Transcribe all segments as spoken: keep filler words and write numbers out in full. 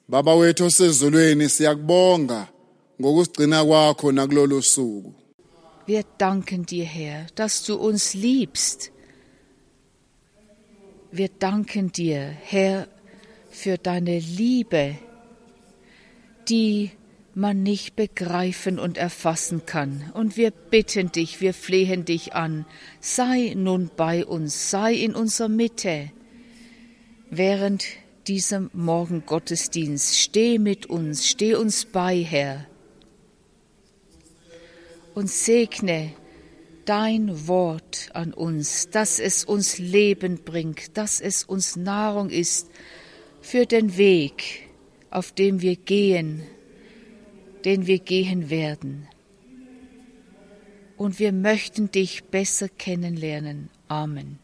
Baba wethu osezulwini siyakubonga ngokusigcina kwakho nakulolu suku. Wir danken dir, Herr, dass du uns liebst. Wir danken dir, Herr, für deine Liebe, die man nicht begreifen und erfassen kann. Und wir bitten dich, wir flehen dich an, sei nun bei uns, sei in unserer Mitte. Während diesem Morgengottesdienst, steh mit uns, steh uns bei, Herr. Und segne dein Wort an uns, dass es uns Leben bringt, dass es uns Nahrung ist für den Weg, auf dem wir gehen, den wir gehen werden. Und wir möchten dich besser kennenlernen. Amen.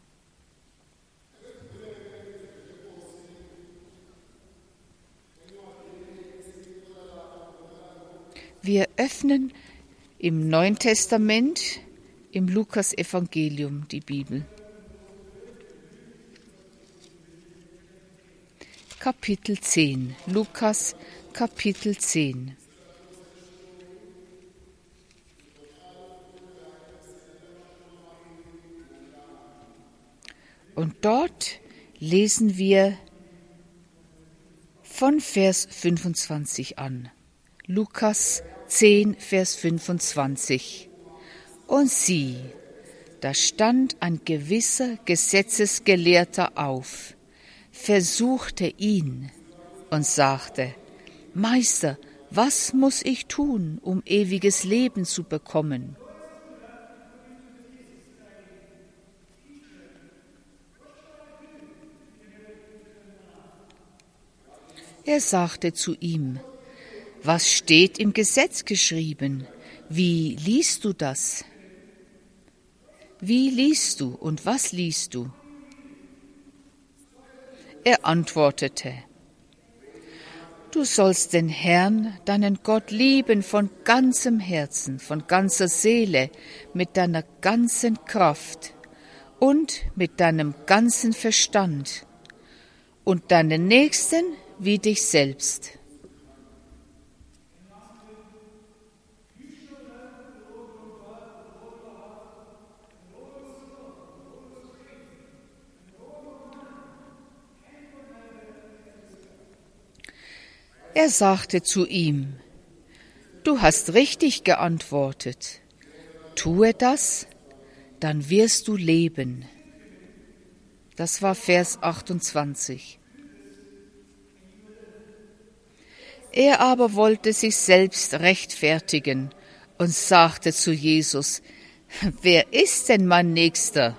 Wir öffnen im Neuen Testament, im Lukas-Evangelium, die Bibel. Kapitel zehn, Lukas, Kapitel zehn. Und dort lesen wir von Vers fünfundzwanzig an. Lukas zehn, Vers fünfundzwanzig. Und sieh, da stand ein gewisser Gesetzesgelehrter auf, versuchte ihn und sagte: Meister, was muss ich tun, um ewiges Leben zu bekommen? Er sagte zu ihm: Was steht im Gesetz geschrieben? Wie liest du das? Wie liest du und was liest du? Er antwortete: Du sollst den Herrn, deinen Gott, lieben von ganzem Herzen, von ganzer Seele, mit deiner ganzen Kraft und mit deinem ganzen Verstand und deinen Nächsten wie dich selbst. Er sagte zu ihm: Du hast richtig geantwortet. Tue das, dann wirst du leben. Das war Vers achtundzwanzig. Er aber wollte sich selbst rechtfertigen und sagte zu Jesus: Wer ist denn mein Nächster?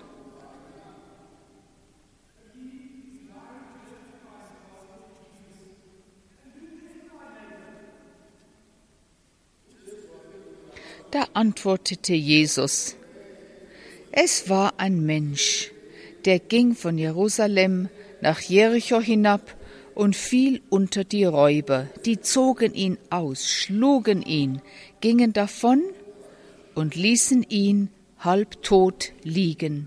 Da antwortete Jesus: Es war ein Mensch, der ging von Jerusalem nach Jericho hinab und fiel unter die Räuber. Die zogen ihn aus, schlugen ihn, gingen davon und ließen ihn halbtot liegen.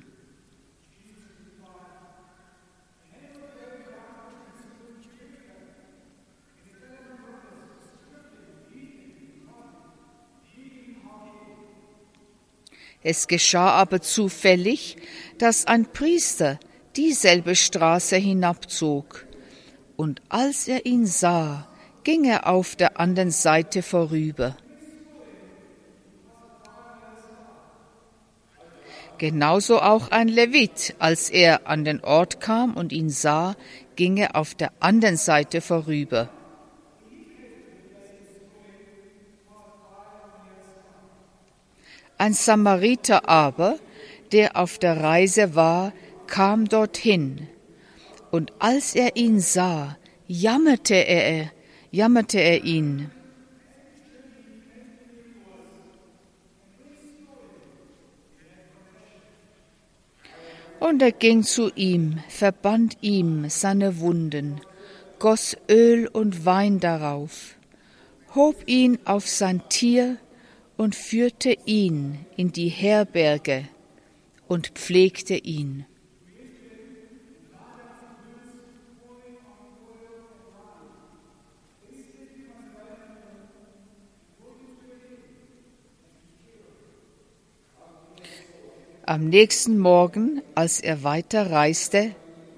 Es geschah aber zufällig, dass ein Priester dieselbe Straße hinabzog. Und als er ihn sah, ging er auf der anderen Seite vorüber. Genauso auch ein Levit, als er an den Ort kam und ihn sah, ging er auf der anderen Seite vorüber. Ein Samariter aber, der auf der Reise war, kam dorthin. Und als er ihn sah, jammerte er, jammerte er ihn. Und er ging zu ihm, verband ihm seine Wunden, goss Öl und Wein darauf, hob ihn auf sein Tier und führte ihn in die Herberge und pflegte ihn. Am nächsten Morgen, als er weiterreiste,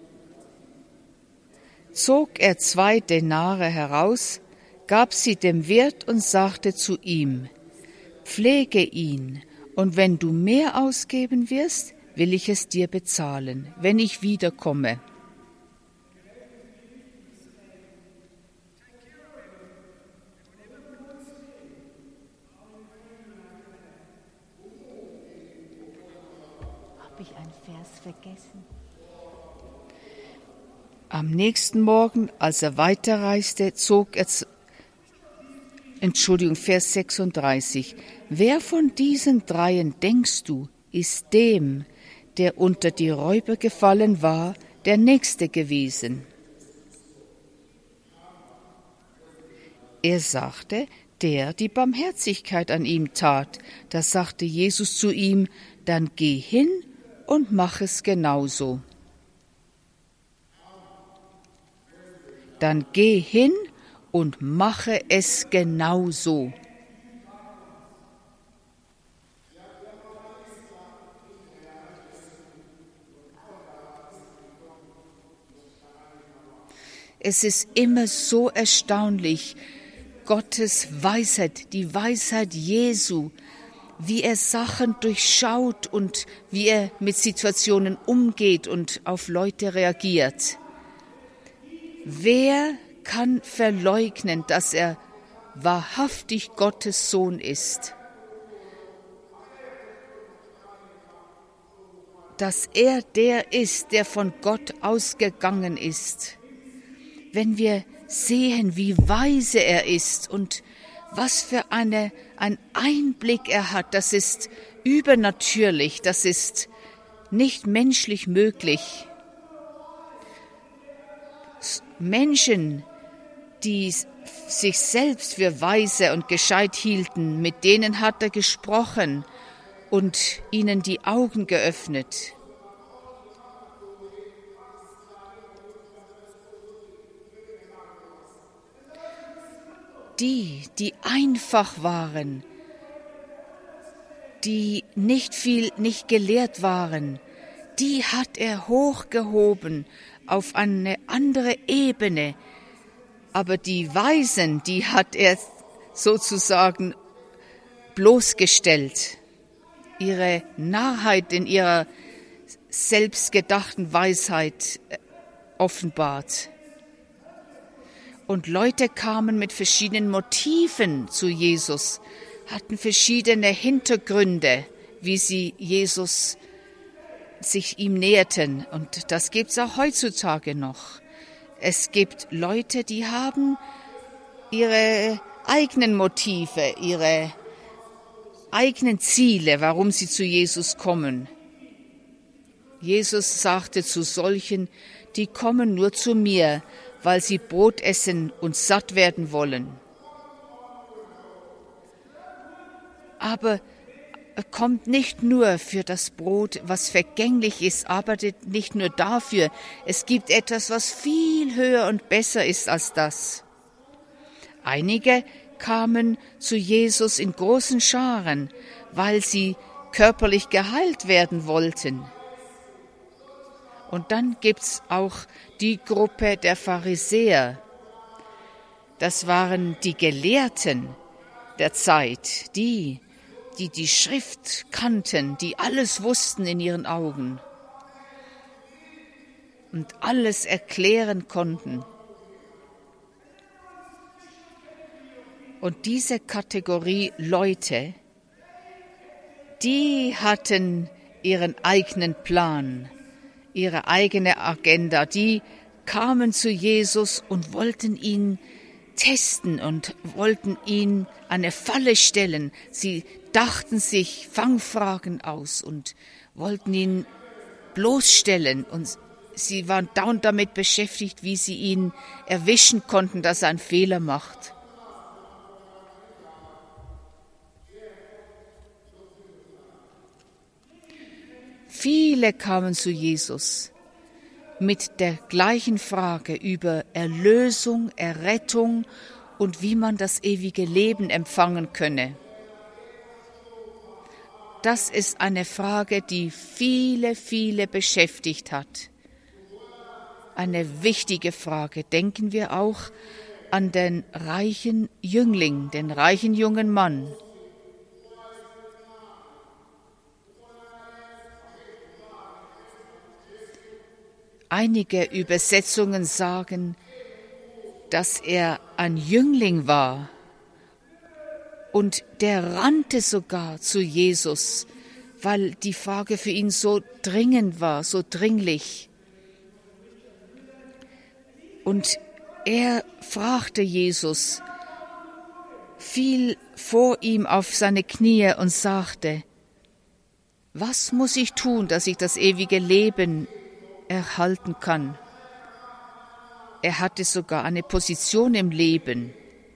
zog er zwei Denare heraus, gab sie dem Wirt und sagte zu ihm: Pflege ihn, und wenn du mehr ausgeben wirst, will ich es dir bezahlen, wenn ich wiederkomme. Habe ich einen Vers vergessen? Am nächsten Morgen, als er weiterreiste, zog er, z- Entschuldigung, Vers sechsunddreißig. Wer von diesen dreien, denkst du, ist dem, der unter die Räuber gefallen war, der Nächste gewesen? Er sagte, der die Barmherzigkeit an ihm tat. Da sagte Jesus zu ihm: Dann geh hin und mach es genauso. Dann geh hin und mache es genauso. Es ist immer so erstaunlich, Gottes Weisheit, die Weisheit Jesu, wie er Sachen durchschaut und wie er mit Situationen umgeht und auf Leute reagiert. Wer kann verleugnen, dass er wahrhaftig Gottes Sohn ist? Dass er der ist, der von Gott ausgegangen ist. Wenn wir sehen, wie weise er ist und was für eine, ein Einblick er hat, das ist übernatürlich, das ist nicht menschlich möglich. Menschen, die sich selbst für weise und gescheit hielten, mit denen hat er gesprochen und ihnen die Augen geöffnet. Die, die einfach waren, die nicht viel, nicht gelehrt waren, die hat er hochgehoben auf eine andere Ebene. Aber die Weisen, die hat er sozusagen bloßgestellt. Ihre Narrheit in ihrer selbstgedachten Weisheit offenbart. Und Leute kamen mit verschiedenen Motiven zu Jesus, hatten verschiedene Hintergründe, wie sie Jesus sich ihm näherten. Und das gibt es auch heutzutage noch. Es gibt Leute, die haben ihre eigenen Motive, ihre eigenen Ziele, warum sie zu Jesus kommen. Jesus sagte zu solchen, die kommen nur zu mir, weil sie Brot essen und satt werden wollen. Aber er kommt nicht nur für das Brot, was vergänglich ist, arbeitet nicht nur dafür. Es gibt etwas, was viel höher und besser ist als das. Einige kamen zu Jesus in großen Scharen, weil sie körperlich geheilt werden wollten. Und dann gibt's auch die Gruppe der Pharisäer. Das waren die Gelehrten der Zeit, die, die die Schrift kannten, die alles wussten in ihren Augen und alles erklären konnten. Und diese Kategorie Leute, die hatten ihren eigenen Plan, ihre eigene Agenda, die kamen zu Jesus und wollten ihn testen und wollten ihn eine Falle stellen. Sie dachten sich Fangfragen aus und wollten ihn bloßstellen. Und sie waren dauernd damit beschäftigt, wie sie ihn erwischen konnten, dass er einen Fehler macht. Viele kamen zu Jesus mit der gleichen Frage über Erlösung, Errettung und wie man das ewige Leben empfangen könne. Das ist eine Frage, die viele, viele beschäftigt hat. Eine wichtige Frage. Denken wir auch an den reichen Jüngling, den reichen jungen Mann. Einige Übersetzungen sagen, dass er ein Jüngling war und der rannte sogar zu Jesus, weil die Frage für ihn so dringend war, so dringlich. Und er fragte Jesus, fiel vor ihm auf seine Knie und sagte, was muss ich tun, dass ich das ewige Leben erhalten kann? Er hatte sogar eine Position im Leben.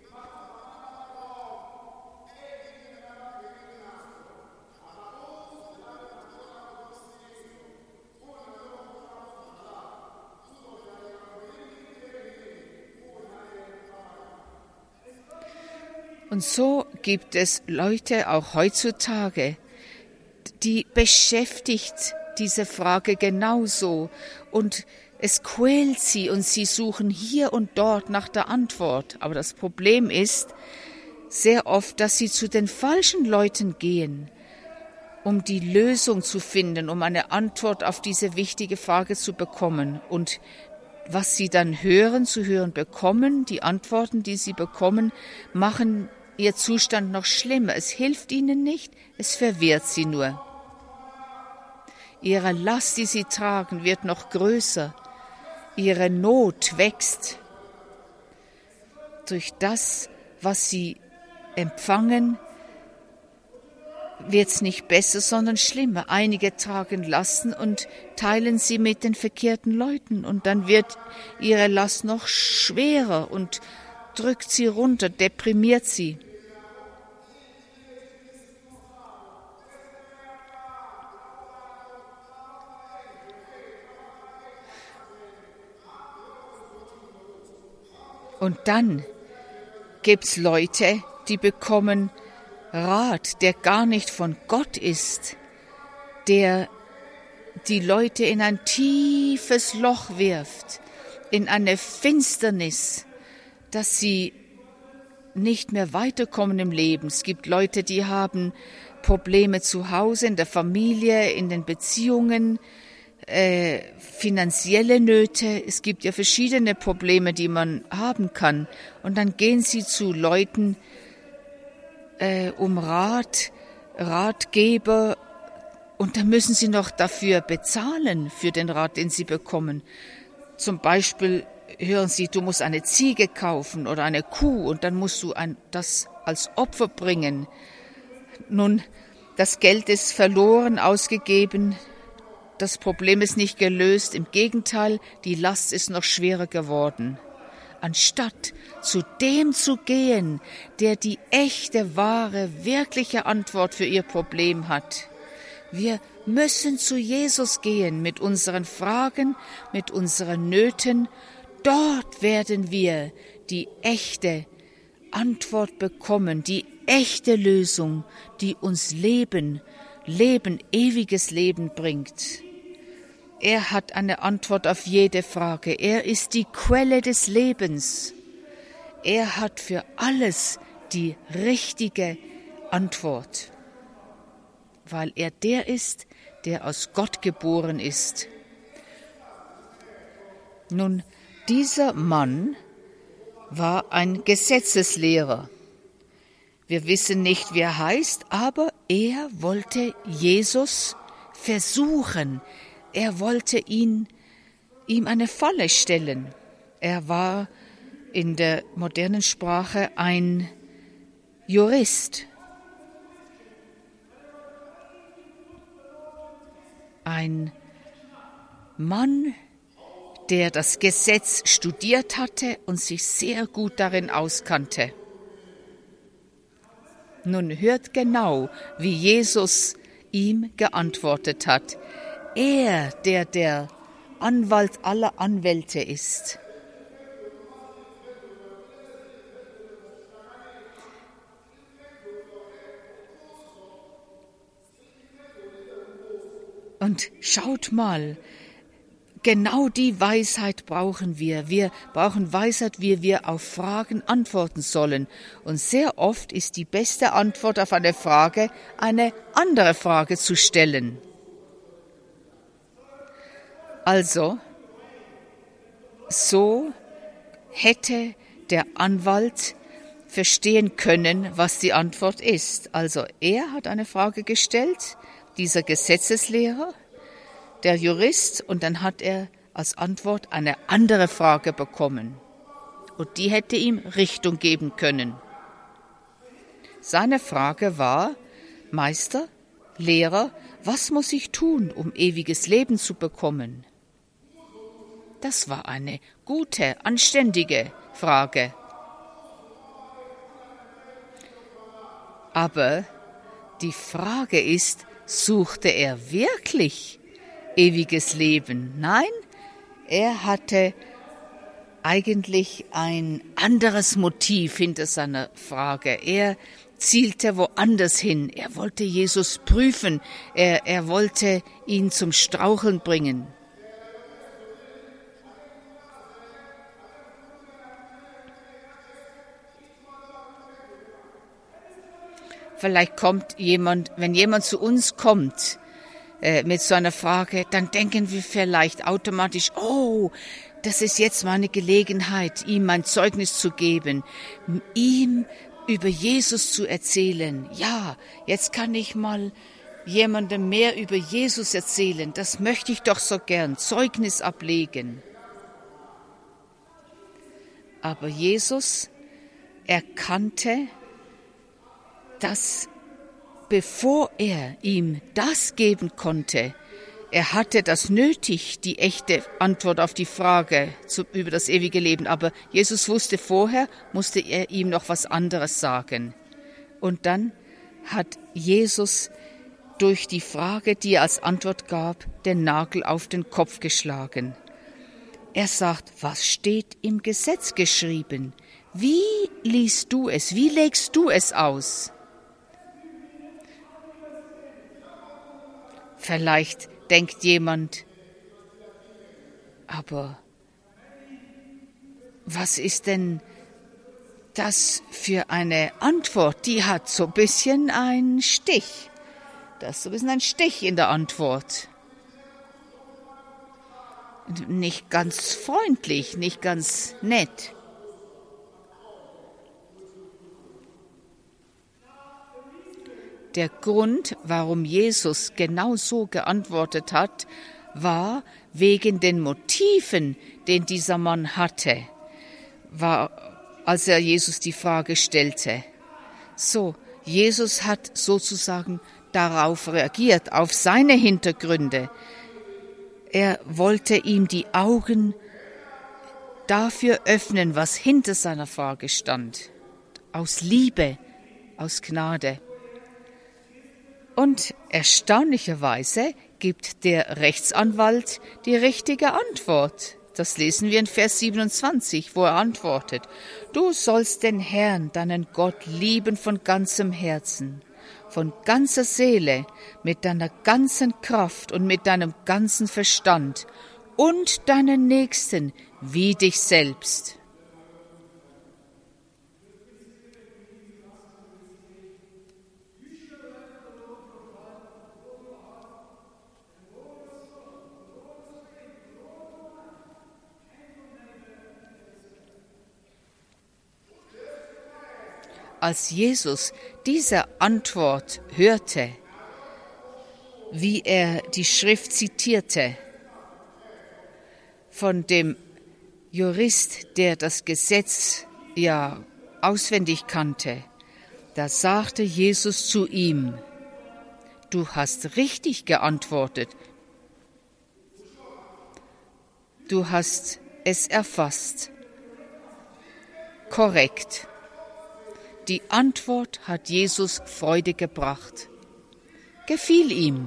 Und so gibt es Leute auch heutzutage, die beschäftigt diese Frage genauso und es quält sie und sie suchen hier und dort nach der Antwort. Aber das Problem ist sehr oft, dass sie zu den falschen Leuten gehen, um die Lösung zu finden, um eine Antwort auf diese wichtige Frage zu bekommen. Und was sie dann hören, zu hören bekommen, die Antworten, die sie bekommen, machen ihr Zustand noch schlimmer. Es hilft ihnen nicht, es verwirrt sie nur. Ihre Last, die sie tragen, wird noch größer. Ihre Not wächst. Durch das, was sie empfangen, wird es nicht besser, sondern schlimmer. Einige tragen Lasten und teilen sie mit den verkehrten Leuten. Und dann wird ihre Last noch schwerer und drückt sie runter, deprimiert sie. Und dann gibt's Leute, die bekommen Rat, der gar nicht von Gott ist, der die Leute in ein tiefes Loch wirft, in eine Finsternis, dass sie nicht mehr weiterkommen im Leben. Es gibt Leute, die haben Probleme zu Hause, in der Familie, in den Beziehungen, äh, finanzielle Nöte. Es gibt ja verschiedene Probleme, die man haben kann. Und dann gehen sie zu Leuten äh, um Rat, Ratgeber, und dann müssen sie noch dafür bezahlen, für den Rat, den sie bekommen. Zum Beispiel hören sie, du musst eine Ziege kaufen oder eine Kuh und dann musst du ein, das als Opfer bringen. Nun, das Geld ist verloren, ausgegeben, das Problem ist nicht gelöst, im Gegenteil, die Last ist noch schwerer geworden. Anstatt zu dem zu gehen, der die echte, wahre, wirkliche Antwort für ihr Problem hat. Wir müssen zu Jesus gehen mit unseren Fragen, mit unseren Nöten. Dort werden wir die echte Antwort bekommen, die echte Lösung, die uns Leben, Leben, ewiges Leben bringt. Er hat eine Antwort auf jede Frage. Er ist die Quelle des Lebens. Er hat für alles die richtige Antwort, weil er der ist, der aus Gott geboren ist. Nun, dieser Mann war ein Gesetzeslehrer. Wir wissen nicht, wie er heißt, aber er wollte Jesus versuchen. Er wollte ihn, ihm eine Falle stellen. Er war in der modernen Sprache ein Jurist. Ein Mann, der das Gesetz studiert hatte und sich sehr gut darin auskannte. Nun hört genau, wie Jesus ihm geantwortet hat. Er, der der Anwalt aller Anwälte ist. Und schaut mal, genau die Weisheit brauchen wir. Wir brauchen Weisheit, wie wir auf Fragen antworten sollen. Und sehr oft ist die beste Antwort auf eine Frage, eine andere Frage zu stellen. Also, so hätte der Anwalt verstehen können, was die Antwort ist. Also, er hat eine Frage gestellt, dieser Gesetzeslehrer, der Jurist, und dann hat er als Antwort eine andere Frage bekommen. Und die hätte ihm Richtung geben können. Seine Frage war: Meister, Lehrer, was muss ich tun, um ewiges Leben zu bekommen? Das war eine gute, anständige Frage. Aber die Frage ist, suchte er wirklich ewiges Leben? Nein, er hatte eigentlich ein anderes Motiv hinter seiner Frage. Er zielte woanders hin. Er wollte Jesus prüfen. Er, er wollte ihn zum Straucheln bringen. Vielleicht kommt jemand, wenn jemand zu uns kommt äh, mit so einer Frage, dann denken wir vielleicht automatisch, oh, das ist jetzt meine Gelegenheit, ihm mein Zeugnis zu geben, ihm über Jesus zu erzählen. Ja, jetzt kann ich mal jemandem mehr über Jesus erzählen. Das möchte ich doch so gern, Zeugnis ablegen. Aber Jesus erkannte, dass bevor er ihm das geben konnte, er hatte das nötig, die echte Antwort auf die Frage zu, über das ewige Leben. Aber Jesus wusste vorher, musste er ihm noch was anderes sagen. Und dann hat Jesus durch die Frage, die er als Antwort gab, den Nagel auf den Kopf geschlagen. Er sagt, was steht im Gesetz geschrieben? Wie liest du es? Wie legst du es aus? Vielleicht denkt jemand, aber was ist denn das für eine Antwort? Die hat so ein bisschen einen Stich. Das ist so ein bisschen ein Stich in der Antwort. Nicht ganz freundlich, nicht ganz nett. Der Grund, warum Jesus genau so geantwortet hat, war wegen den Motiven, den dieser Mann hatte, war, als er Jesus die Frage stellte. So, Jesus hat sozusagen darauf reagiert, auf seine Hintergründe. Er wollte ihm die Augen dafür öffnen, was hinter seiner Frage stand. Aus Liebe, aus Gnade. Und erstaunlicherweise gibt der Rechtsanwalt die richtige Antwort. Das lesen wir in Vers siebenundzwanzig, wo er antwortet: Du sollst den Herrn, deinen Gott, lieben von ganzem Herzen, von ganzer Seele, mit deiner ganzen Kraft und mit deinem ganzen Verstand und deinen Nächsten wie dich selbst. Als Jesus diese Antwort hörte, wie er die Schrift zitierte, von dem Jurist, der das Gesetz ja auswendig kannte, da sagte Jesus zu ihm: Du hast richtig geantwortet. Du hast es erfasst. Korrekt. Die Antwort hat Jesus Freude gebracht. Gefiel ihm.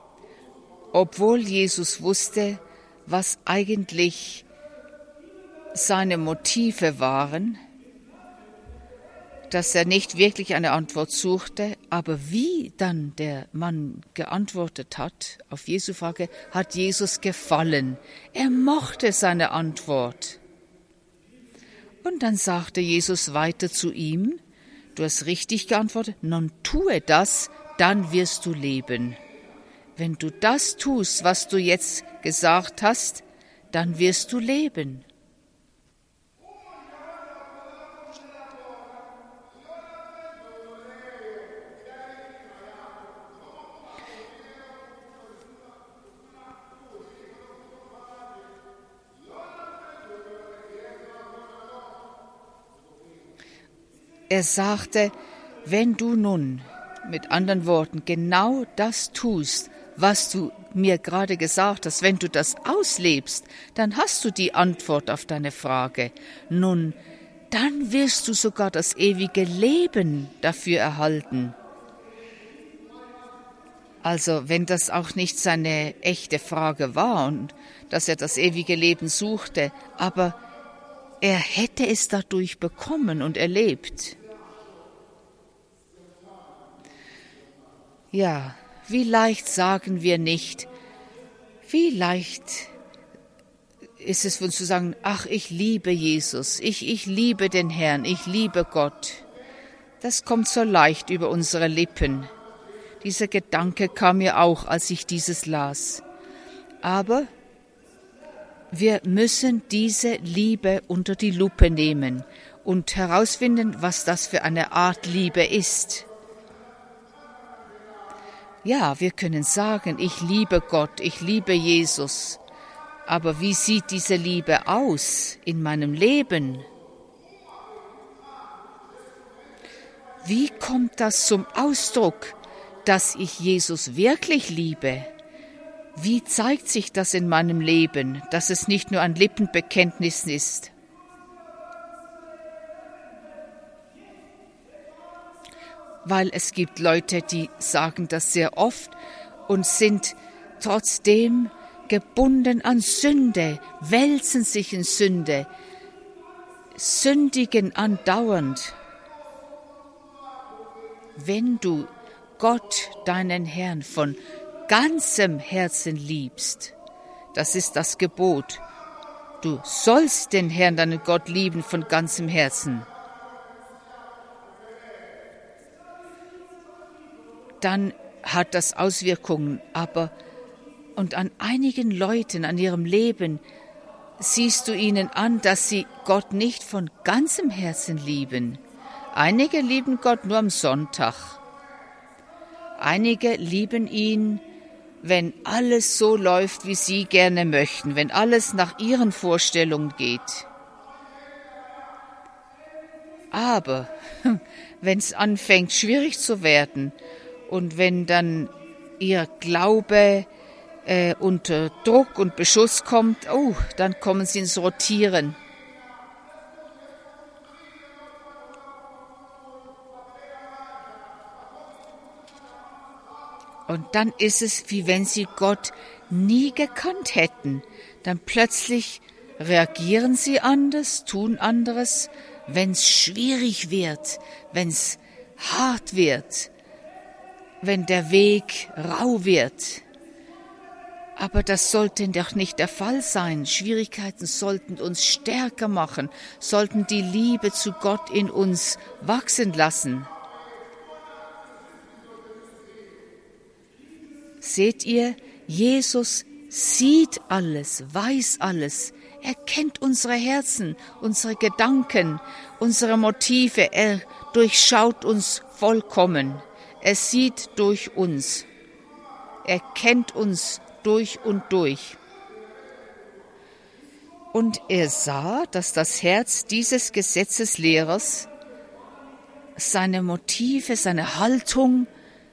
Obwohl Jesus wusste, was eigentlich seine Motive waren, dass er nicht wirklich eine Antwort suchte, aber wie dann der Mann geantwortet hat auf Jesu Frage, hat Jesus gefallen. Er mochte seine Antwort. Und dann sagte Jesus weiter zu ihm, du hast richtig geantwortet, nun tue das, dann wirst du leben. Wenn du das tust, was du jetzt gesagt hast, dann wirst du leben. Er sagte, wenn du nun, mit anderen Worten, genau das tust, was du mir gerade gesagt hast, wenn du das auslebst, dann hast du die Antwort auf deine Frage. Nun, dann wirst du sogar das ewige Leben dafür erhalten. Also, wenn das auch nicht seine echte Frage war und dass er das ewige Leben suchte, aber er hätte es dadurch bekommen und erlebt. Ja, wie leicht sagen wir nicht, wie leicht ist es für uns zu sagen, ach, ich liebe Jesus, ich, ich liebe den Herrn, ich liebe Gott. Das kommt so leicht über unsere Lippen. Dieser Gedanke kam mir auch, als ich dieses las. Aber wir müssen diese Liebe unter die Lupe nehmen und herausfinden, was das für eine Art Liebe ist. Ja, wir können sagen, ich liebe Gott, ich liebe Jesus. Aber wie sieht diese Liebe aus in meinem Leben? Wie kommt das zum Ausdruck, dass ich Jesus wirklich liebe? Wie zeigt sich das in meinem Leben, dass es nicht nur ein Lippenbekenntnis ist? Weil es gibt Leute, die sagen das sehr oft und sind trotzdem gebunden an Sünde, wälzen sich in Sünde, sündigen andauernd. Wenn du Gott, deinen Herrn, von ganzem Herzen liebst, das ist das Gebot, du sollst den Herrn, deinen Gott, lieben von ganzem Herzen, dann hat das Auswirkungen. Aber und an einigen Leuten, an ihrem Leben, siehst du ihnen an, dass sie Gott nicht von ganzem Herzen lieben. Einige lieben Gott nur am Sonntag. Einige lieben ihn, wenn alles so läuft, wie sie gerne möchten, wenn alles nach ihren Vorstellungen geht. Aber wenn es anfängt, schwierig zu werden, und wenn dann ihr Glaube äh, unter Druck und Beschuss kommt, oh, dann kommen sie ins Rotieren. Und dann ist es, wie wenn sie Gott nie gekannt hätten. Dann plötzlich reagieren sie anders, tun anderes, wenn es schwierig wird, wenn es hart wird, wenn der Weg rau wird. Aber das sollte doch nicht der Fall sein. Schwierigkeiten sollten uns stärker machen, sollten die Liebe zu Gott in uns wachsen lassen. Seht ihr, Jesus sieht alles, weiß alles. Er kennt unsere Herzen, unsere Gedanken, unsere Motive. Er durchschaut uns vollkommen. Er sieht durch uns. Er kennt uns durch und durch. Und er sah, dass das Herz dieses Gesetzeslehrers, seine Motive, seine Haltung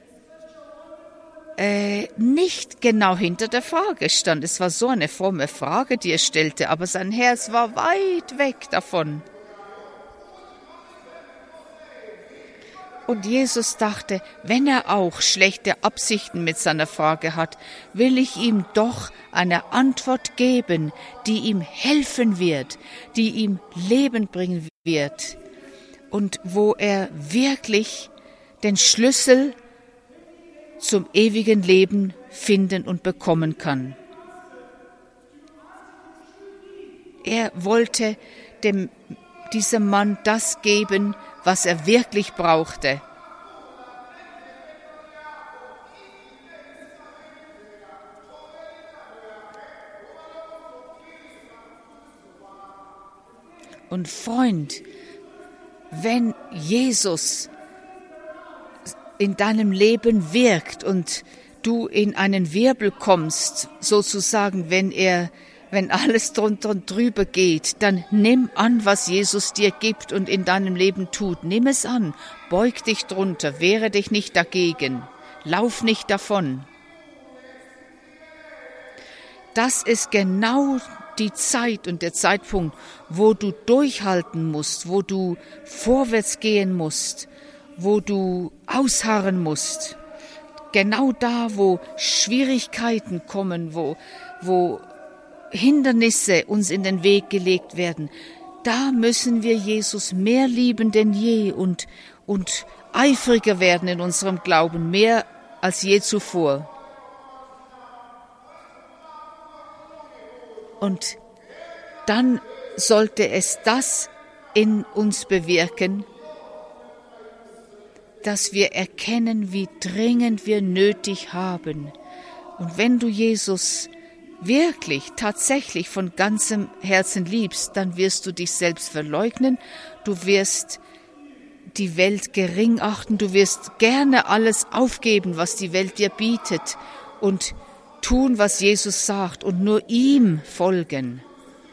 äh, nicht genau hinter der Frage stand. Es war so eine fromme Frage, die er stellte, aber sein Herz war weit weg davon. Und Jesus dachte, wenn er auch schlechte Absichten mit seiner Frage hat, will ich ihm doch eine Antwort geben, die ihm helfen wird, die ihm Leben bringen wird und wo er wirklich den Schlüssel zum ewigen Leben finden und bekommen kann. Er wollte dem, diesem Mann das geben, was er wirklich brauchte. Und Freund, wenn Jesus in deinem Leben wirkt und du in einen Wirbel kommst, sozusagen, wenn er Wenn alles drunter und drüber geht, dann nimm an, was Jesus dir gibt und in deinem Leben tut. Nimm es an, beug dich drunter, wehre dich nicht dagegen, lauf nicht davon. Das ist genau die Zeit und der Zeitpunkt, wo du durchhalten musst, wo du vorwärts gehen musst, wo du ausharren musst. Genau da, wo Schwierigkeiten kommen, wo, wo Hindernisse uns in den Weg gelegt werden, da müssen wir Jesus mehr lieben denn je und, und eifriger werden in unserem Glauben, mehr als je zuvor. Und dann sollte es das in uns bewirken, dass wir erkennen, wie dringend wir nötig haben. Und wenn du Jesus wirklich, tatsächlich von ganzem Herzen liebst, dann wirst du dich selbst verleugnen, du wirst die Welt gering achten, du wirst gerne alles aufgeben, was die Welt dir bietet und tun, was Jesus sagt und nur ihm folgen.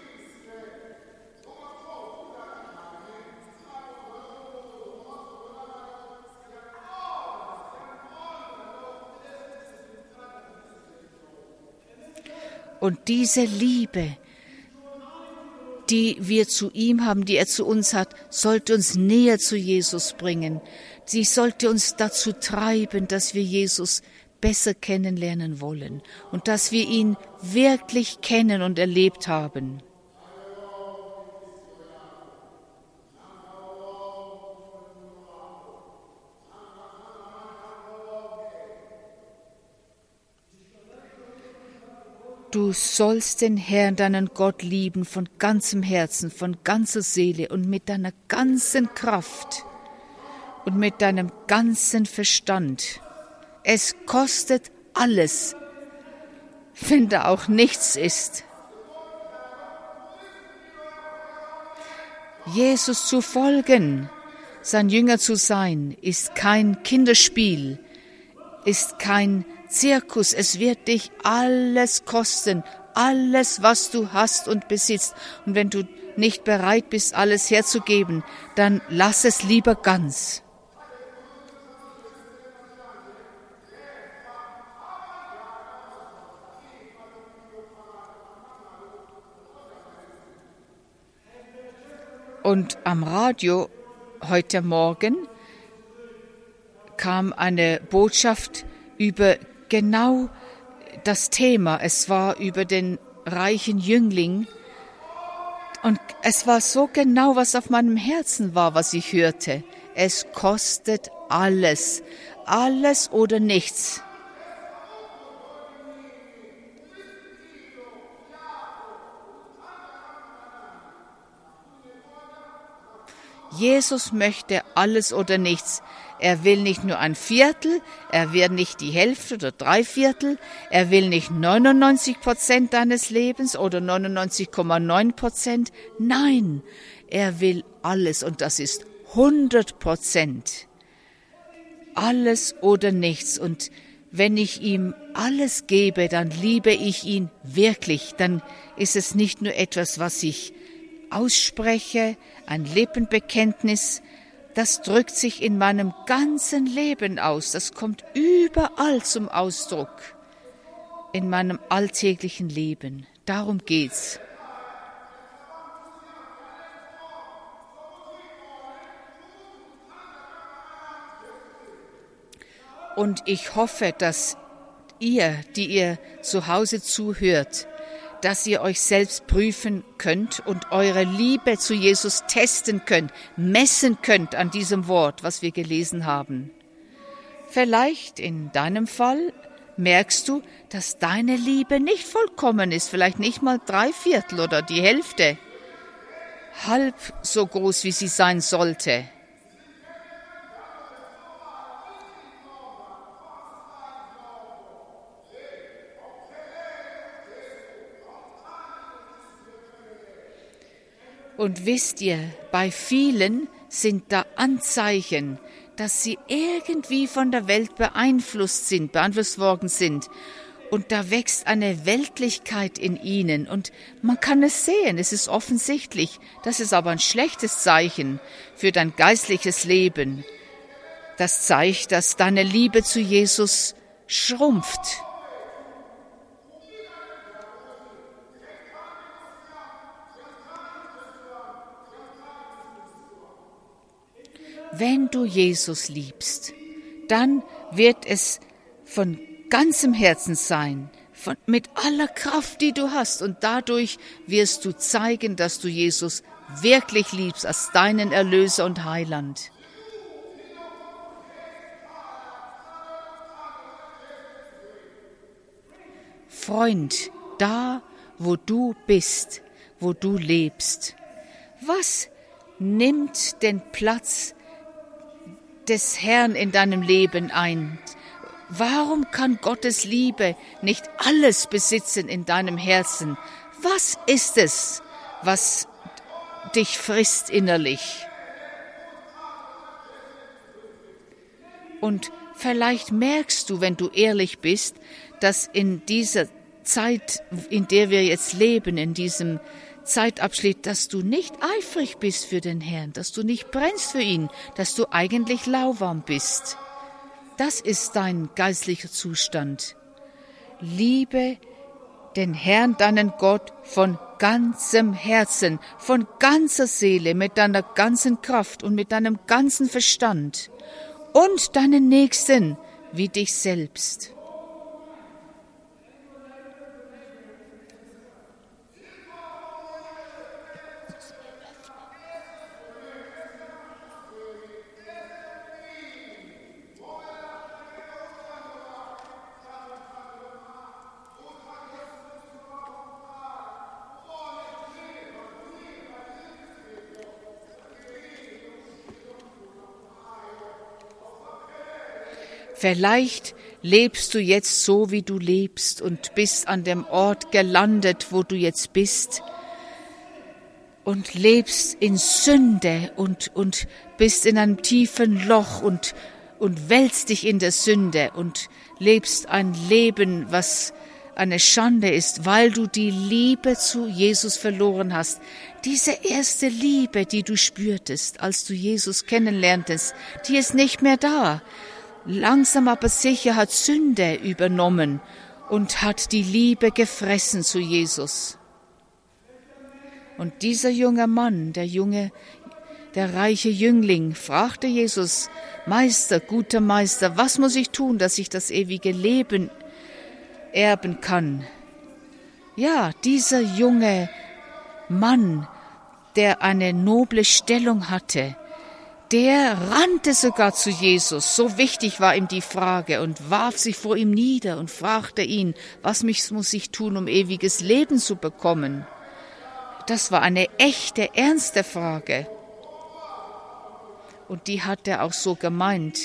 Und diese Liebe, die wir zu ihm haben, die er zu uns hat, sollte uns näher zu Jesus bringen. Sie sollte uns dazu treiben, dass wir Jesus besser kennenlernen wollen und dass wir ihn wirklich kennen und erlebt haben. Du sollst den Herrn, deinen Gott, lieben von ganzem Herzen, von ganzer Seele und mit deiner ganzen Kraft und mit deinem ganzen Verstand. Es kostet alles, wenn da auch nichts ist. Jesus zu folgen, sein Jünger zu sein, ist kein Kinderspiel, ist kein Zirkus, es wird dich alles kosten, alles, was du hast und besitzt. Und wenn du nicht bereit bist, alles herzugeben, dann lass es lieber ganz. Und am Radio heute Morgen kam eine Botschaft über genau das Thema. Es war über den reichen Jüngling. Und es war so genau, was auf meinem Herzen war, was ich hörte. Es kostet alles. Alles oder nichts. Jesus möchte alles oder nichts. Er will nicht nur ein Viertel, er will nicht die Hälfte oder drei Viertel, er will nicht neunundneunzig Prozent deines Lebens oder neunundneunzig Komma neun Prozent. Nein, er will alles und das ist hundert Prozent. Alles oder nichts. Und wenn ich ihm alles gebe, dann liebe ich ihn wirklich. Dann ist es nicht nur etwas, was ich ausspreche, ein Lippenbekenntnis, das drückt sich in meinem ganzen Leben aus. Das kommt überall zum Ausdruck in meinem alltäglichen Leben. Darum geht's. Und ich hoffe, dass ihr, die ihr zu Hause zuhört, dass ihr euch selbst prüfen könnt und eure Liebe zu Jesus testen könnt, messen könnt an diesem Wort, was wir gelesen haben. Vielleicht in deinem Fall merkst du, dass deine Liebe nicht vollkommen ist, vielleicht nicht mal drei Viertel oder die Hälfte, halb so groß, wie sie sein sollte. Und wisst ihr, bei vielen sind da Anzeichen, dass sie irgendwie von der Welt beeinflusst sind, beeinflusst worden sind. Und da wächst eine Weltlichkeit in ihnen. Und man kann es sehen, es ist offensichtlich. Das ist aber ein schlechtes Zeichen für dein geistliches Leben. Das zeigt, dass deine Liebe zu Jesus schrumpft. Wenn du Jesus liebst, dann wird es von ganzem Herzen sein, von, mit aller Kraft, die du hast. Und dadurch wirst du zeigen, dass du Jesus wirklich liebst als deinen Erlöser und Heiland. Freund, da, wo du bist, wo du lebst, was nimmt den Platz des Herrn in deinem Leben ein? Warum kann Gottes Liebe nicht alles besitzen in deinem Herzen? Was ist es, was dich frisst innerlich? Und vielleicht merkst du, wenn du ehrlich bist, dass in dieser Zeit, in der wir jetzt leben, in diesem Zeitabschnitt, dass du nicht eifrig bist für den Herrn, dass du nicht brennst für ihn, dass du eigentlich lauwarm bist. Das ist dein geistlicher Zustand. Liebe den Herrn, deinen Gott, von ganzem Herzen, von ganzer Seele, mit deiner ganzen Kraft und mit deinem ganzen Verstand und deinen Nächsten wie dich selbst. Vielleicht lebst du jetzt so, wie du lebst und bist an dem Ort gelandet, wo du jetzt bist und lebst in Sünde und, und bist in einem tiefen Loch und, und wälzt dich in der Sünde und lebst ein Leben, was eine Schande ist, weil du die Liebe zu Jesus verloren hast. Diese erste Liebe, die du spürtest, als du Jesus kennenlerntest, die ist nicht mehr da. Langsam aber sicher hat Sünde übernommen und hat die Liebe gefressen zu Jesus. Und dieser junge Mann, der junge, der reiche Jüngling, fragte Jesus: Meister, guter Meister, was muss ich tun, dass ich das ewige Leben erben kann? Ja, dieser junge Mann, der eine noble Stellung hatte, der rannte sogar zu Jesus, so wichtig war ihm die Frage, und warf sich vor ihm nieder und fragte ihn: Was muss ich tun, um ewiges Leben zu bekommen? Das war eine echte, ernste Frage. Und die hat er auch so gemeint.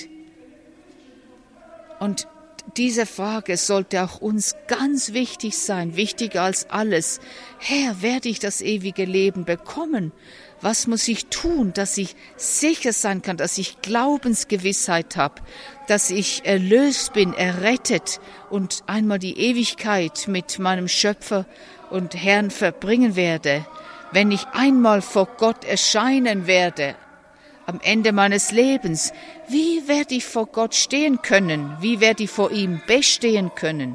Und diese Frage sollte auch uns ganz wichtig sein, wichtiger als alles. Herr, werde ich das ewige Leben bekommen? Was muss ich tun, dass ich sicher sein kann, dass ich Glaubensgewissheit habe, dass ich erlöst bin, errettet und einmal die Ewigkeit mit meinem Schöpfer und Herrn verbringen werde, wenn ich einmal vor Gott erscheinen werde, am Ende meines Lebens? Wie werde ich vor Gott stehen können? Wie werde ich vor ihm bestehen können?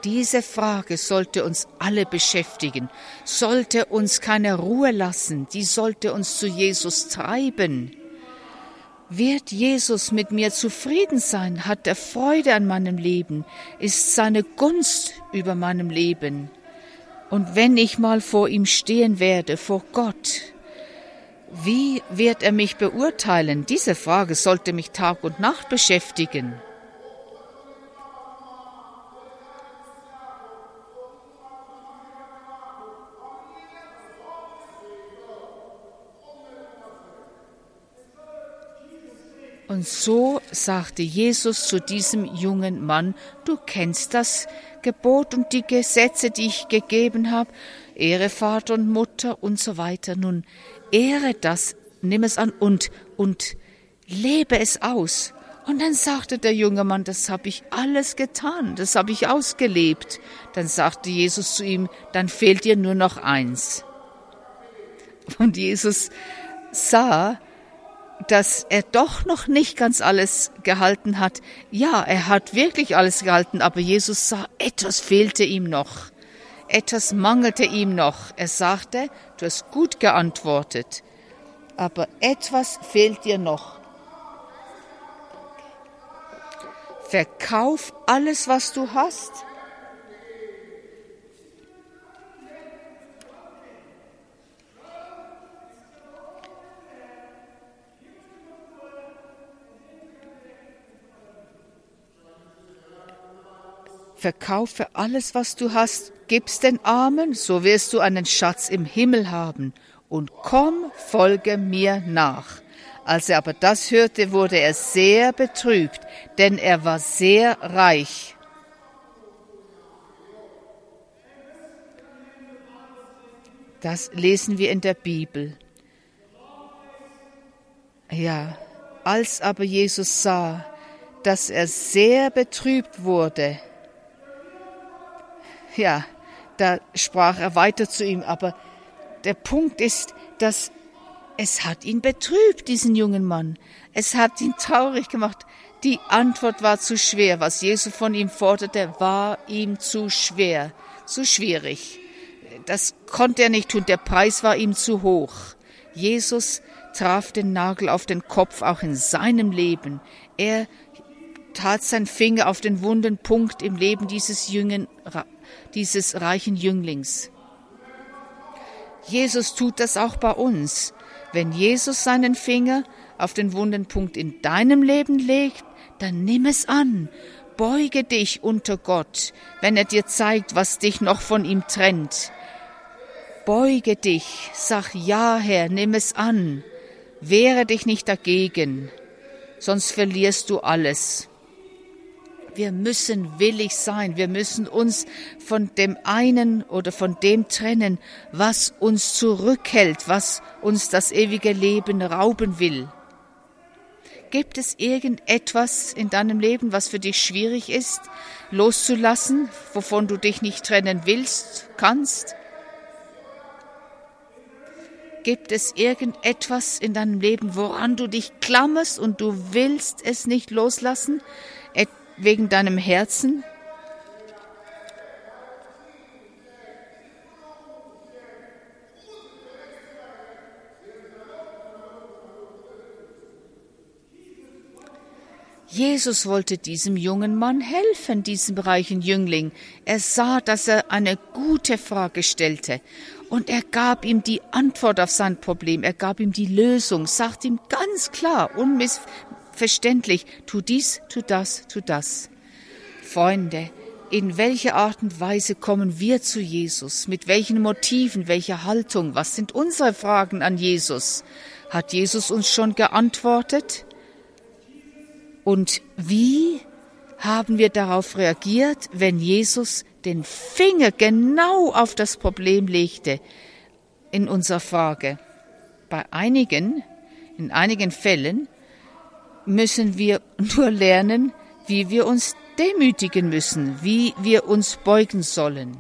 Diese Frage sollte uns alle beschäftigen, sollte uns keine Ruhe lassen, die sollte uns zu Jesus treiben. Wird Jesus mit mir zufrieden sein? Hat er Freude an meinem Leben? Ist seine Gunst über meinem Leben? Und wenn ich mal vor ihm stehen werde, vor Gott, wie wird er mich beurteilen? Diese Frage sollte mich Tag und Nacht beschäftigen. Und so sagte Jesus zu diesem jungen Mann, du kennst das Gebot und die Gesetze, die ich gegeben habe, ehre Vater und Mutter und so weiter. Nun, ehre das, nimm es an und, und lebe es aus. Und dann sagte der junge Mann, das habe ich alles getan, das habe ich ausgelebt. Dann sagte Jesus zu ihm, dann fehlt dir nur noch eins. Und Jesus sah, dass er doch noch nicht ganz alles gehalten hat. Ja, er hat wirklich alles gehalten, aber Jesus sah, etwas fehlte ihm noch. Etwas mangelte ihm noch. Er sagte, du hast gut geantwortet, aber etwas fehlt dir noch. Verkauf alles, was du hast. Verkaufe alles, was du hast, gib's den Armen, so wirst du einen Schatz im Himmel haben. Und komm, folge mir nach. Als er aber das hörte, wurde er sehr betrübt, denn er war sehr reich. Das lesen wir in der Bibel. Ja, als aber Jesus sah, dass er sehr betrübt wurde, ja, da sprach er weiter zu ihm, aber der Punkt ist, dass es hat ihn betrübt, diesen jungen Mann. Es hat ihn traurig gemacht. Die Antwort war zu schwer. Was Jesus von ihm forderte, war ihm zu schwer, zu schwierig. Das konnte er nicht tun. Der Preis war ihm zu hoch. Jesus traf den Nagel auf den Kopf, auch in seinem Leben. Er tat seinen Finger auf den wunden Punkt im Leben dieses jungen, dieses reichen Jünglings. Jesus tut das auch bei uns. Wenn Jesus seinen Finger auf den wunden Punkt in deinem Leben legt, dann nimm es an. Beuge dich unter Gott, wenn er dir zeigt, was dich noch von ihm trennt. Beuge dich, sag ja, Herr, nimm es an. Wehre dich nicht dagegen, sonst verlierst du alles. Wir müssen willig sein, wir müssen uns von dem einen oder von dem trennen, was uns zurückhält, was uns das ewige Leben rauben will. Gibt es irgendetwas in deinem Leben, was für dich schwierig ist, loszulassen, wovon du dich nicht trennen willst, kannst? Gibt es irgendetwas in deinem Leben, woran du dich klammerst und du willst es nicht loslassen? Wegen deinem Herzen? Jesus wollte diesem jungen Mann helfen, diesem reichen Jüngling. Er sah, dass er eine gute Frage stellte und er gab ihm die Antwort auf sein Problem. Er gab ihm die Lösung, sagte ihm ganz klar, unmissverständlich, tu dies, tu das, tu das. Freunde, in welcher Art und Weise kommen wir zu Jesus? Mit welchen Motiven, welcher Haltung? Was sind unsere Fragen an Jesus? Hat Jesus uns schon geantwortet? Und wie haben wir darauf reagiert, wenn Jesus den Finger genau auf das Problem legte in unserer Frage? Bei einigen, in einigen Fällen müssen wir nur lernen, wie wir uns demütigen müssen, wie wir uns beugen sollen.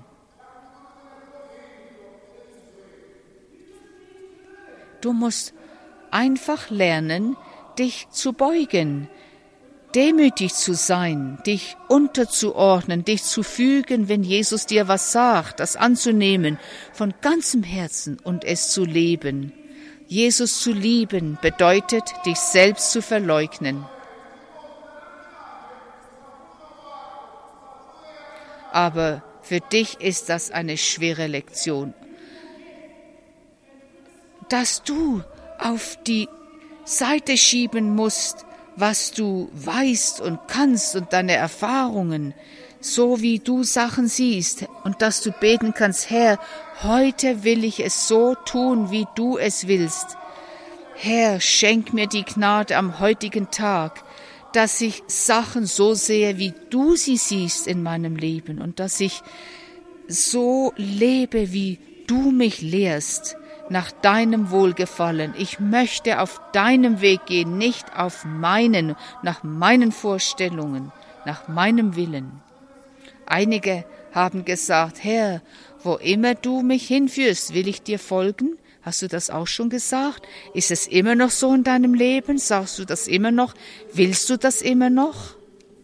Du musst einfach lernen, dich zu beugen. demütig zu sein, dich unterzuordnen, dich zu fügen, wenn Jesus dir was sagt, das anzunehmen von ganzem Herzen und es zu leben. Jesus zu lieben bedeutet, dich selbst zu verleugnen. Aber für dich ist das eine schwere Lektion, dass du auf die Seite schieben musst, was du weißt und kannst und deine Erfahrungen, so wie du Sachen siehst, und dass du beten kannst, Herr, heute will ich es so tun, wie du es willst. Herr, schenk mir die Gnade am heutigen Tag, dass ich Sachen so sehe, wie du sie siehst in meinem Leben und dass ich so lebe, wie du mich lehrst, nach deinem Wohlgefallen. Ich möchte auf deinem Weg gehen, nicht auf meinen, nach meinen Vorstellungen, nach meinem Willen. Einige haben gesagt, Herr, wo immer du mich hinführst, will ich dir folgen. Hast du das auch schon gesagt? Ist es immer noch so in deinem Leben? Sagst du das immer noch? Willst du das immer noch?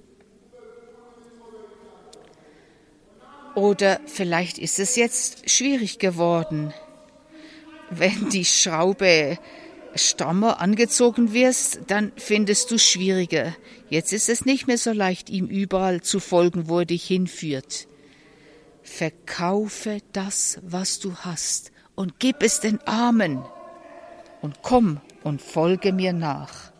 Oder vielleicht ist es jetzt schwierig geworden, wenn die Schraube strammer angezogen wirst, dann findest du schwieriger. Jetzt ist es nicht mehr so leicht, ihm überall zu folgen, wo er dich hinführt. Verkaufe das, was du hast, und gib es den Armen. Und komm und folge mir nach.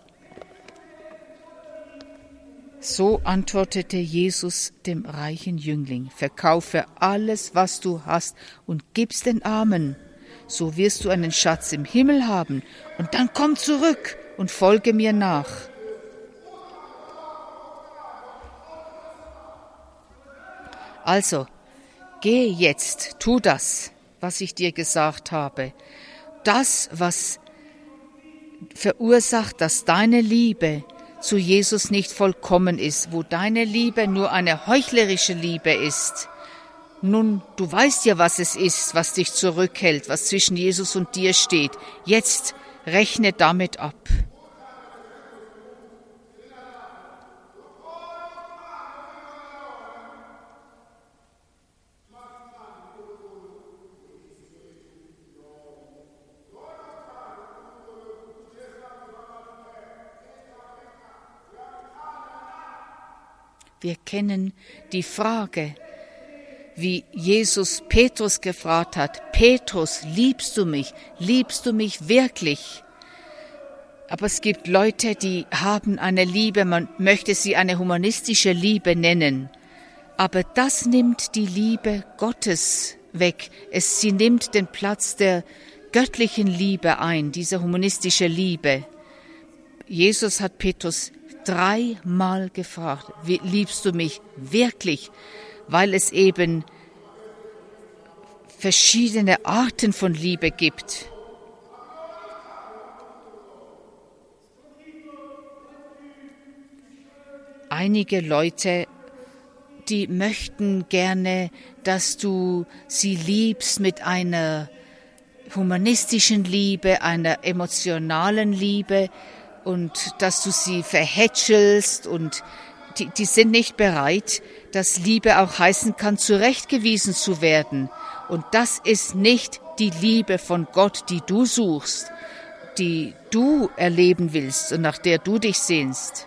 So antwortete Jesus dem reichen Jüngling: Verkaufe alles, was du hast, und gib's den Armen. So wirst du einen Schatz im Himmel haben, und dann komm zurück und folge mir nach. Also, geh jetzt, tu das, was ich dir gesagt habe. Das, was verursacht, dass deine Liebe zu Jesus nicht vollkommen ist, wo deine Liebe nur eine heuchlerische Liebe ist. Nun, du weißt ja, was es ist, was dich zurückhält, was zwischen Jesus und dir steht. Jetzt rechne damit ab. Wir kennen die Frage, wie Jesus Petrus gefragt hat: Petrus, liebst du mich? Liebst du mich wirklich? Aber es gibt Leute, die haben eine Liebe, man möchte sie eine humanistische Liebe nennen. Aber das nimmt die Liebe Gottes weg. Es, sie nimmt den Platz der göttlichen Liebe ein, diese humanistische Liebe. Jesus hat Petrus dreimal gefragt: wie, liebst du mich wirklich? Weil es eben verschiedene Arten von Liebe gibt. Einige Leute, die möchten gerne, dass du sie liebst mit einer humanistischen Liebe, einer emotionalen Liebe, und dass du sie verhätschelst, und die, die sind nicht bereit, dass Liebe auch heißen kann, zurechtgewiesen zu werden. Und das ist nicht die Liebe von Gott, die du suchst, die du erleben willst und nach der du dich sehnst.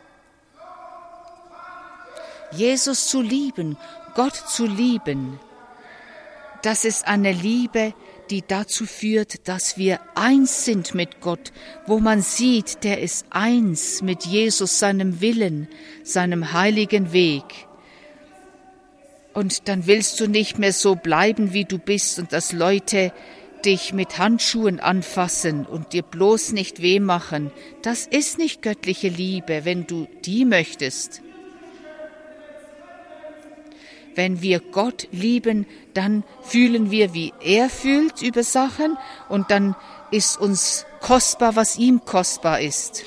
Jesus zu lieben, Gott zu lieben, das ist eine Liebe, die dazu führt, dass wir eins sind mit Gott, wo man sieht, der ist eins mit Jesus, seinem Willen, seinem heiligen Weg. Und dann willst du nicht mehr so bleiben, wie du bist, und dass Leute dich mit Handschuhen anfassen und dir bloß nicht weh machen. Das ist nicht göttliche Liebe, wenn du die möchtest. Wenn wir Gott lieben, dann fühlen wir, wie er fühlt über Sachen, und dann ist uns kostbar, was ihm kostbar ist.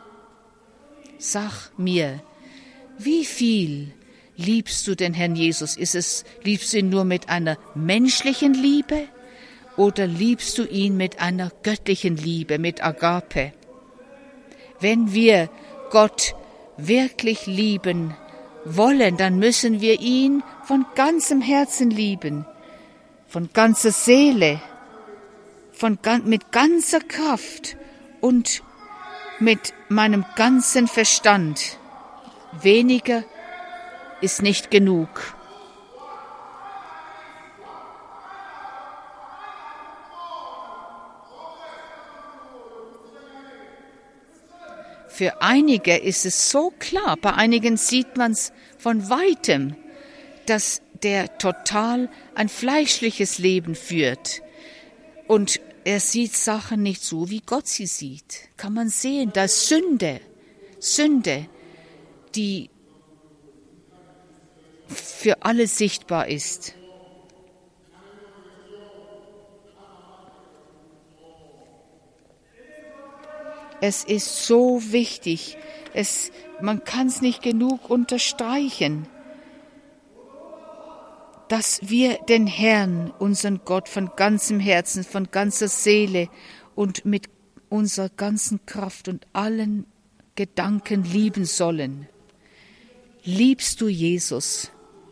Sag mir, wie viel liebst du den Herrn Jesus? Ist es, liebst du ihn nur mit einer menschlichen Liebe oder liebst du ihn mit einer göttlichen Liebe, mit Agape? Wenn wir Gott wirklich lieben wollen, dann müssen wir ihn von ganzem Herzen lieben, von ganzer Seele, von, mit ganzer Kraft und mit meinem ganzen Verstand. Weniger ist nicht genug. Für einige ist es so klar, bei einigen sieht man es von weitem, dass der total ein fleischliches Leben führt. Und er sieht Sachen nicht so, wie Gott sie sieht. Kann man sehen, da ist Sünde, Sünde, die für alle sichtbar ist. Es ist so wichtig, es, man kann es nicht genug unterstreichen, dass wir den Herrn, unseren Gott, von ganzem Herzen, von ganzer Seele und mit unserer ganzen Kraft und allen Gedanken lieben sollen. Liebst du Jesus?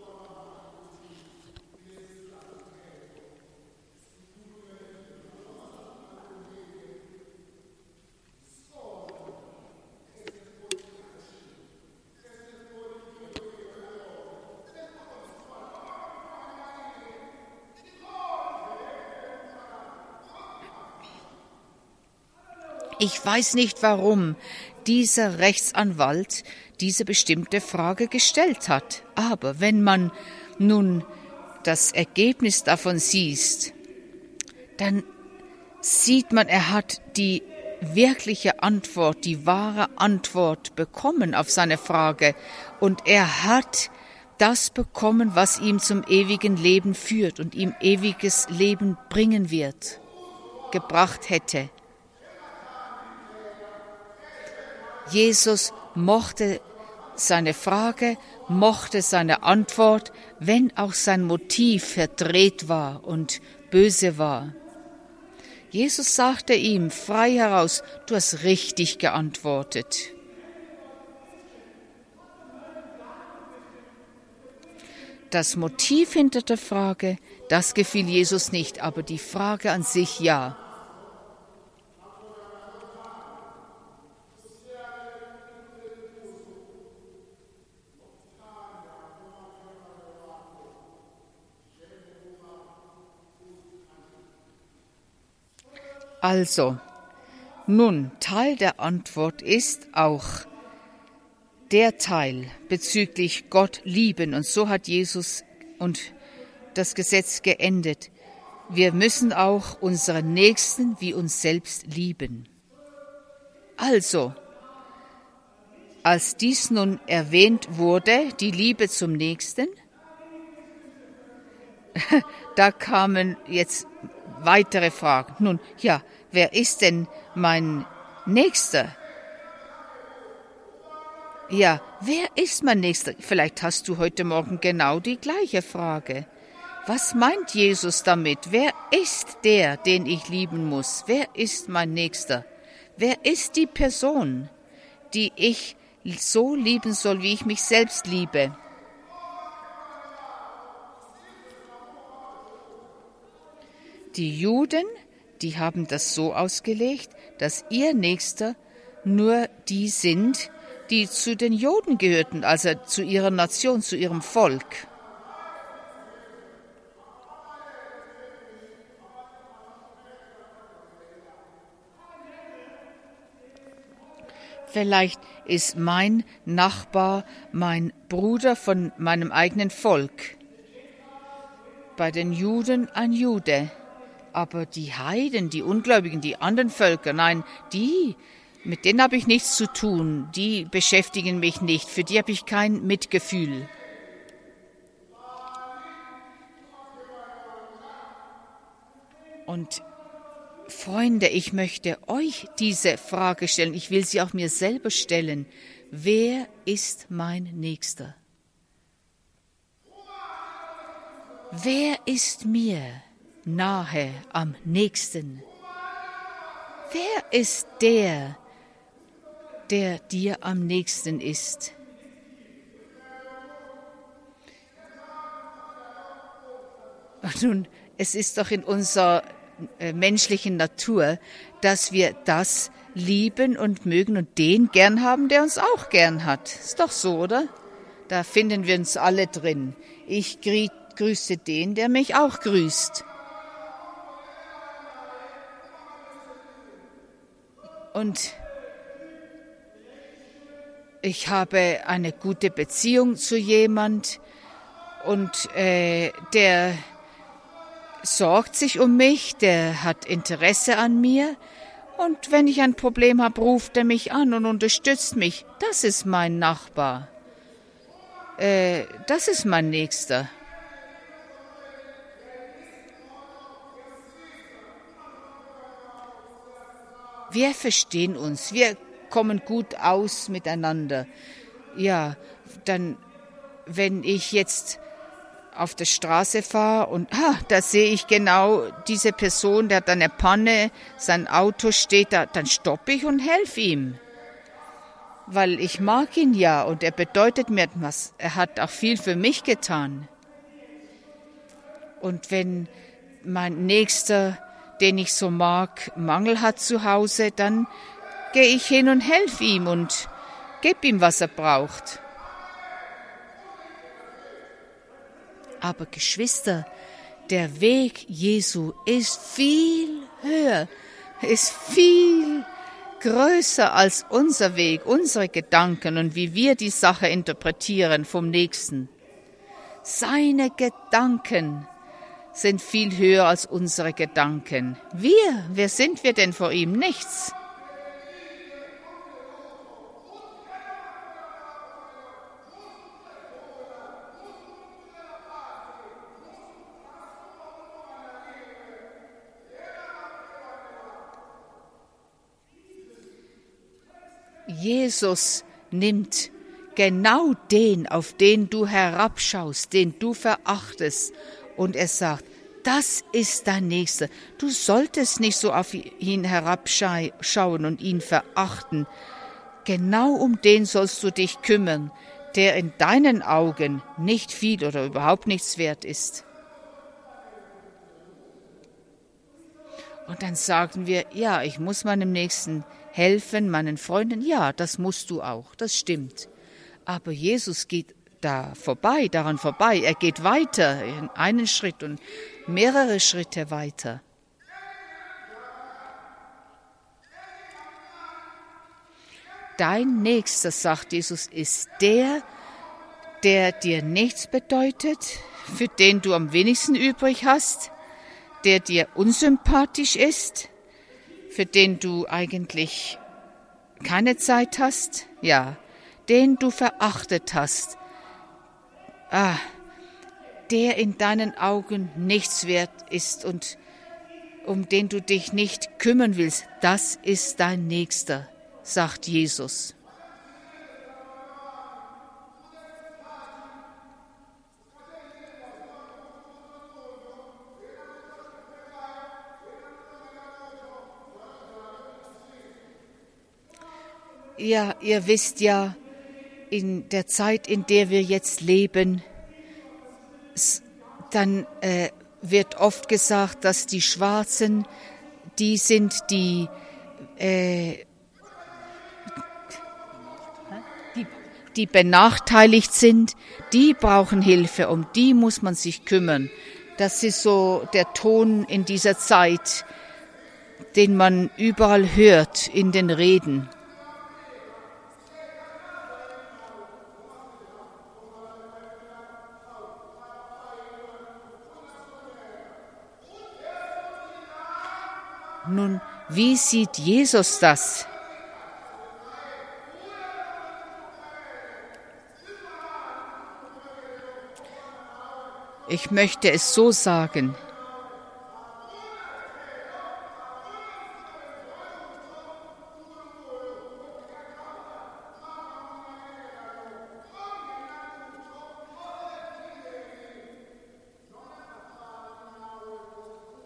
Ich weiß nicht, warum dieser Rechtsanwalt diese bestimmte Frage gestellt hat. Aber wenn man nun das Ergebnis davon sieht, dann sieht man, er hat die wirkliche Antwort, die wahre Antwort bekommen auf seine Frage. Und er hat das bekommen, was ihm zum ewigen Leben führt und ihm ewiges Leben bringen wird, gebracht hätte. Jesus mochte seine Frage, mochte seine Antwort, wenn auch sein Motiv verdreht war und böse war. Jesus sagte ihm frei heraus, du hast richtig geantwortet. Das Motiv hinter der Frage, das gefiel Jesus nicht, aber die Frage an sich ja. Also, nun, Teil der Antwort ist auch der Teil bezüglich Gott lieben. Und so hat Jesus und das Gesetz geendet. Wir müssen auch unseren Nächsten wie uns selbst lieben. Also, als dies nun erwähnt wurde, die Liebe zum Nächsten, da kamen jetzt weitere Fragen. Nun, ja, wer ist denn mein Nächster? Ja, wer ist mein Nächster? Vielleicht hast du heute Morgen genau die gleiche Frage. Was meint Jesus damit? Wer ist der, den ich lieben muss? Wer ist mein Nächster? Wer ist die Person, die ich so lieben soll, wie ich mich selbst liebe? Die Juden, die haben das so ausgelegt, dass ihr Nächster nur die sind, die zu den Juden gehörten, also zu ihrer Nation, zu ihrem Volk. Vielleicht ist mein Nachbar mein Bruder von meinem eigenen Volk. Bei den Juden ein Jude. Aber die Heiden, die Ungläubigen, die anderen Völker, nein, die, mit denen habe ich nichts zu tun, die beschäftigen mich nicht, für die habe ich kein Mitgefühl. Und Freunde, ich möchte euch diese Frage stellen, ich will sie auch mir selber stellen. Wer ist mein Nächster? Wer ist mir nahe am nächsten? Wer ist der, der dir am nächsten ist. Nun, es ist doch in unserer äh, menschlichen Natur, dass wir das lieben und mögen und den gern haben, der uns auch gern hat. Ist doch so, oder? Da finden wir uns alle drin. Ich grü- grüße den, der mich auch grüßt. Und ich habe eine gute Beziehung zu jemand und äh, der sorgt sich um mich, der hat Interesse an mir. Und wenn ich ein Problem habe, ruft er mich an und unterstützt mich. Das ist mein Nachbar. Äh, das ist mein Nächster. Wir verstehen uns, wir kommen gut aus miteinander. Ja, dann, wenn ich jetzt auf der Straße fahre und ah, da sehe ich genau diese Person, der hat eine Panne, sein Auto steht da, dann stoppe ich und helfe ihm. Weil ich mag ihn ja und er bedeutet mir etwas. Er hat auch viel für mich getan. Und wenn mein Nächster, den ich so mag, Mangel hat zu Hause, dann gehe ich hin und helfe ihm und gebe ihm, was er braucht. Aber Geschwister, der Weg Jesu ist viel höher, ist viel größer als unser Weg, unsere Gedanken und wie wir die Sache interpretieren vom Nächsten. Seine Gedanken sind viel höher als unsere Gedanken. Wir, wer sind wir denn vor ihm? Nichts. Jesus nimmt genau den, auf den du herabschaust, den du verachtest. Und er sagt, das ist dein Nächster. Du solltest nicht so auf ihn herabschauen und ihn verachten. Genau um den sollst du dich kümmern, der in deinen Augen nicht viel oder überhaupt nichts wert ist. Und dann sagen wir, ja, ich muss meinem Nächsten helfen, meinen Freunden. Ja, das musst du auch, das stimmt. Aber Jesus geht da vorbei, daran vorbei. Er geht weiter, einen Schritt und mehrere Schritte weiter. Dein Nächster, sagt Jesus, ist der, der dir nichts bedeutet, für den du am wenigsten übrig hast, der dir unsympathisch ist, für den du eigentlich keine Zeit hast, ja, den du verachtet hast, ah, der in deinen Augen nichts wert ist und um den du dich nicht kümmern willst, das ist dein Nächster, sagt Jesus. Ja, ihr wisst ja, in der Zeit, in der wir jetzt leben, dann äh, wird oft gesagt, dass die Schwarzen, die sind, die, äh, die, die benachteiligt sind, die brauchen Hilfe, um die muss man sich kümmern. Das ist so der Ton in dieser Zeit, den man überall hört in den Reden. Nun, wie sieht Jesus das? Ich möchte es so sagen.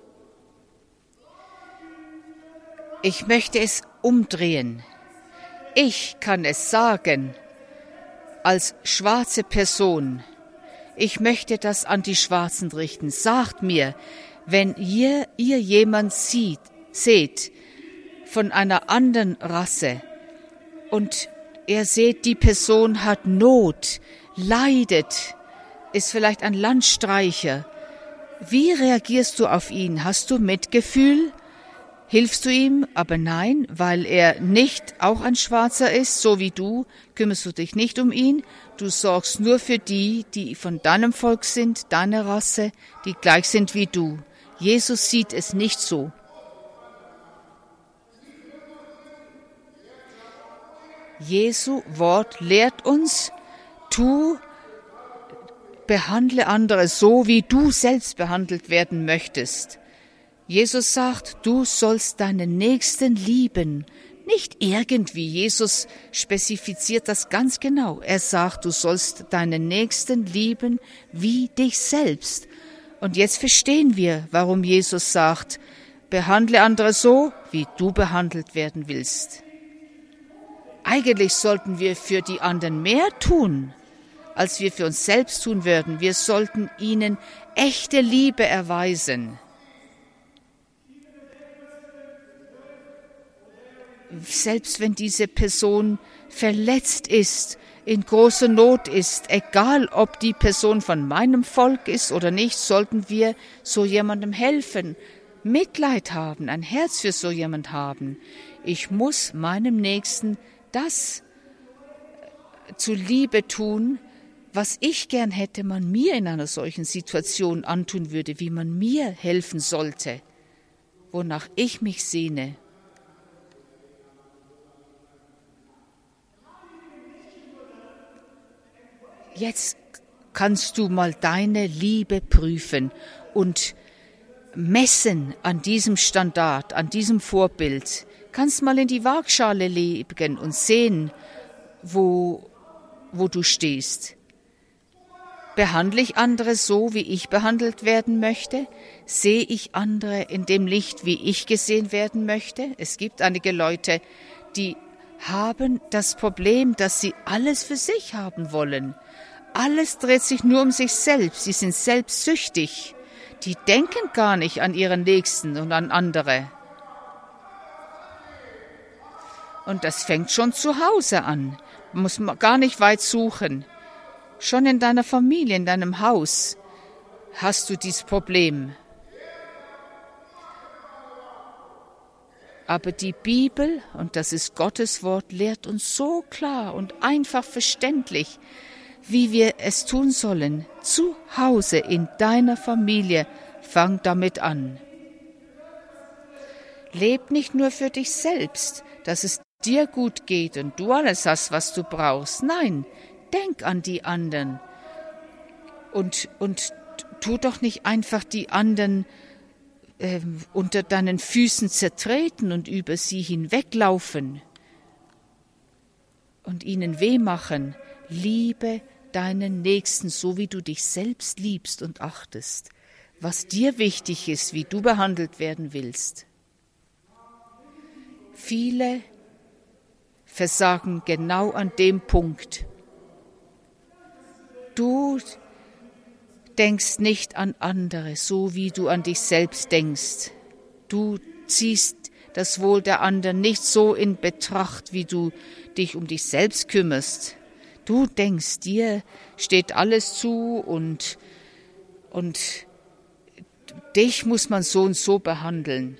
Ich möchte es umdrehen. ich kann es sagen, als schwarze Person, ich möchte das an die Schwarzen richten. Sagt mir, wenn ihr, ihr jemand sieht, seht von einer anderen Rasse und ihr seht, die Person hat Not, leidet, ist vielleicht ein Landstreicher. Wie reagierst du auf ihn? Hast du Mitgefühl? Hilfst du ihm? Aber nein, weil er nicht auch ein Schwarzer ist, so wie du, kümmerst du dich nicht um ihn. Du sorgst nur für die, die von deinem Volk sind, deiner Rasse, die gleich sind wie du. Jesus sieht es nicht so. Jesu Wort lehrt uns, tu, behandle andere so, wie du selbst behandelt werden möchtest. Jesus sagt, du sollst deinen Nächsten lieben. Nicht irgendwie. Jesus spezifiziert das ganz genau. Er sagt, du sollst deinen Nächsten lieben wie dich selbst. Und jetzt verstehen wir, warum Jesus sagt, behandle andere so, wie du behandelt werden willst. Eigentlich sollten wir für die anderen mehr tun, als wir für uns selbst tun würden. Wir sollten ihnen echte Liebe erweisen. Selbst wenn diese Person verletzt ist, in großer Not ist, egal ob die Person von meinem Volk ist oder nicht, sollten wir so jemandem helfen, Mitleid haben, ein Herz für so jemand haben. Ich muss meinem Nächsten das zuliebe tun, was ich gern hätte, man mir in einer solchen Situation antun würde, wie man mir helfen sollte, wonach ich mich sehne. Jetzt kannst du mal deine Liebe prüfen und messen an diesem Standard, an diesem Vorbild. Kannst mal in die Waagschale legen und sehen, wo, wo du stehst. Behandle ich andere so, wie ich behandelt werden möchte? Sehe ich andere in dem Licht, wie ich gesehen werden möchte? Es gibt einige Leute, die haben das Problem, dass sie alles für sich haben wollen. Alles dreht sich nur um sich selbst. Sie sind selbstsüchtig. Die denken gar nicht an ihren Nächsten und an andere. Und das fängt schon zu Hause an. Man muss gar nicht weit suchen. Schon in deiner Familie, in deinem Haus hast du dieses Problem. Aber die Bibel, und das ist Gottes Wort, lehrt uns so klar und einfach verständlich, wie wir es tun sollen. Zu Hause, in deiner Familie, fang damit an. Leb nicht nur für dich selbst, dass es dir gut geht und du alles hast, was du brauchst. Nein, denk an die anderen. Und, und tu doch nicht einfach die anderen äh, unter deinen Füßen zertreten und über sie hinweglaufen und ihnen weh machen. Liebe deinen Nächsten, so wie du dich selbst liebst und achtest, was dir wichtig ist, wie du behandelt werden willst. Viele versagen genau an dem Punkt. Du denkst nicht an andere, so wie du an dich selbst denkst. Du ziehst das Wohl der anderen nicht so in Betracht, wie du dich um dich selbst kümmerst. Du denkst, dir steht alles zu und, und dich muss man so und so behandeln.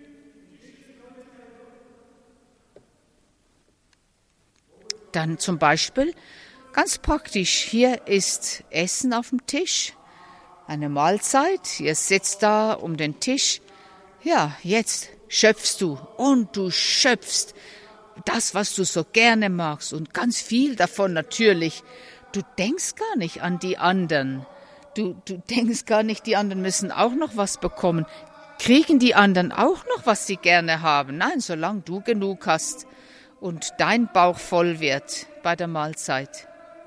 Dann zum Beispiel, ganz praktisch, hier ist Essen auf dem Tisch, eine Mahlzeit, ihr sitzt da um den Tisch. Ja, jetzt schöpfst du und du schöpfst das, was du so gerne magst und ganz viel davon natürlich. Du denkst gar nicht an die anderen. Du, du denkst gar nicht, die anderen müssen auch noch was bekommen. Kriegen die anderen auch noch, was sie gerne haben? Nein, solange du genug hast und dein Bauch voll wird bei der Mahlzeit.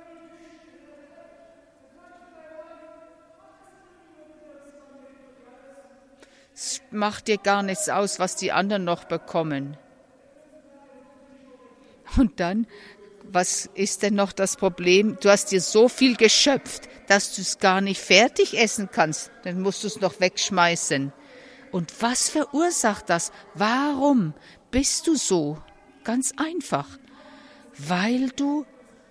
Es macht dir gar nichts aus, was die anderen noch bekommen. Und dann, was ist denn noch das Problem? Du hast dir so viel geschöpft, dass du es gar nicht fertig essen kannst. Dann musst du es noch wegschmeißen. Und was verursacht das? Warum bist du so? Ganz einfach. Weil du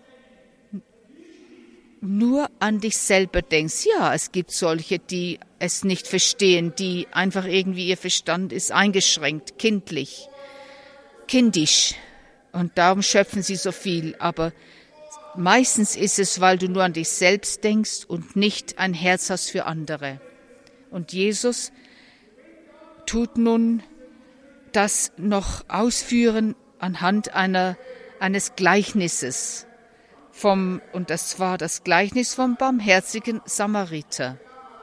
nur an dich selber denkst. Ja, es gibt solche, die es nicht verstehen, die einfach irgendwie ihr Verstand ist eingeschränkt, kindlich, kindisch. Und darum schöpfen sie so viel. Aber meistens ist es, weil du nur an dich selbst denkst und nicht ein Herz hast für andere. Und Jesus tut nun das noch ausführen anhand einer, eines Gleichnisses. Vom, und das war das Gleichnis vom barmherzigen Samariter.